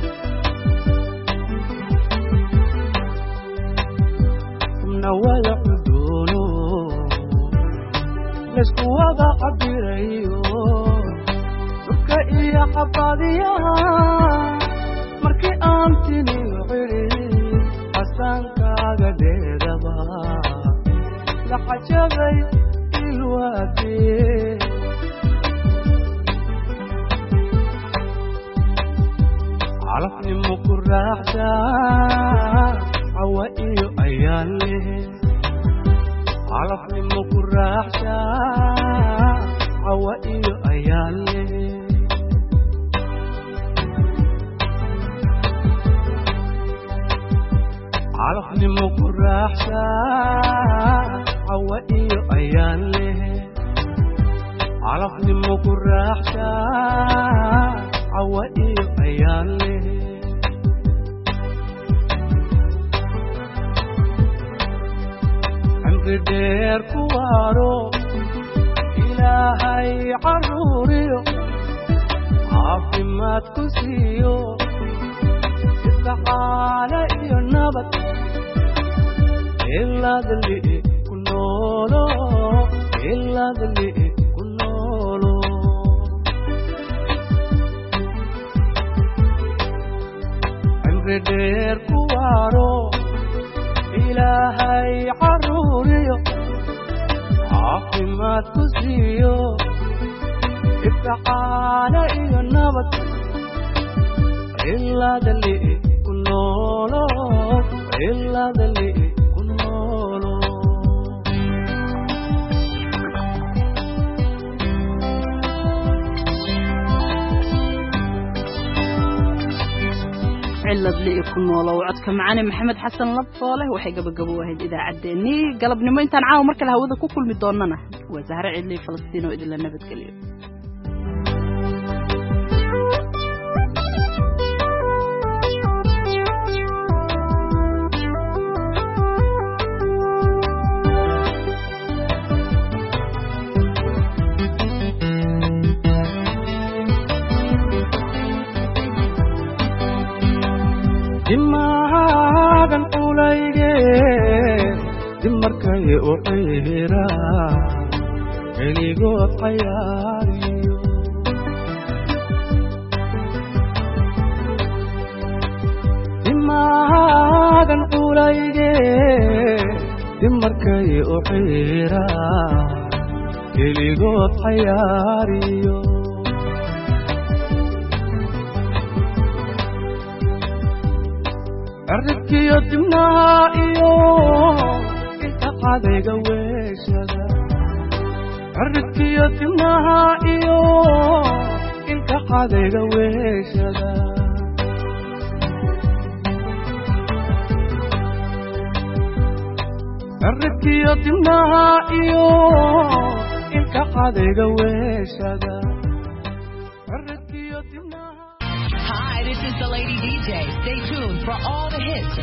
[SPEAKER 13] نوال عدولو لسكو وضع عبيريو دركا إيا حباديا مركي أنتني وعريد حسان كاغا ديدبا لحجابي الوادي عرفني مكرحتا عوائيو أيالي عرفني مكرحتا عوائيو أيالي عرفني مكرحتا عوائيو أيالي عرفني مكرحتا عوائيو أيالي دير كوارو إلهي عروريو عافمات كسيو استحالة إيو النبت إلا ذلي كنولو إلا ذلي كنولو دير كوارو إلهي عروريو عافمات كسيو استحالة إيو النبت إلا دلي كنولو إلا دلي كنولو
[SPEAKER 2] علد لي كنولو وعدك معنا محمد حسن لطفاله waxay gabagabowaayd idaacadeeni galabnimo intaan caaw markale hawada ku kulmi doonana waa Zahra Cidli Falastiin oo idin la nabad geliyo
[SPEAKER 13] culayge dib markay u ciira keligood cayaariyo dimaagan culayge dib markay u ciira keligood cayaariyo cirridkiyo dibnaha iyo inta qadayga weeshada cirridkiyo dibnaha iyo inta qadayga weeshada cirridkiyo dibnaha iyo inta qadayga weeshada cirridkiyo dibnaha.
[SPEAKER 14] Hi, this is the Lady DJ. Stay tuned for all the hits.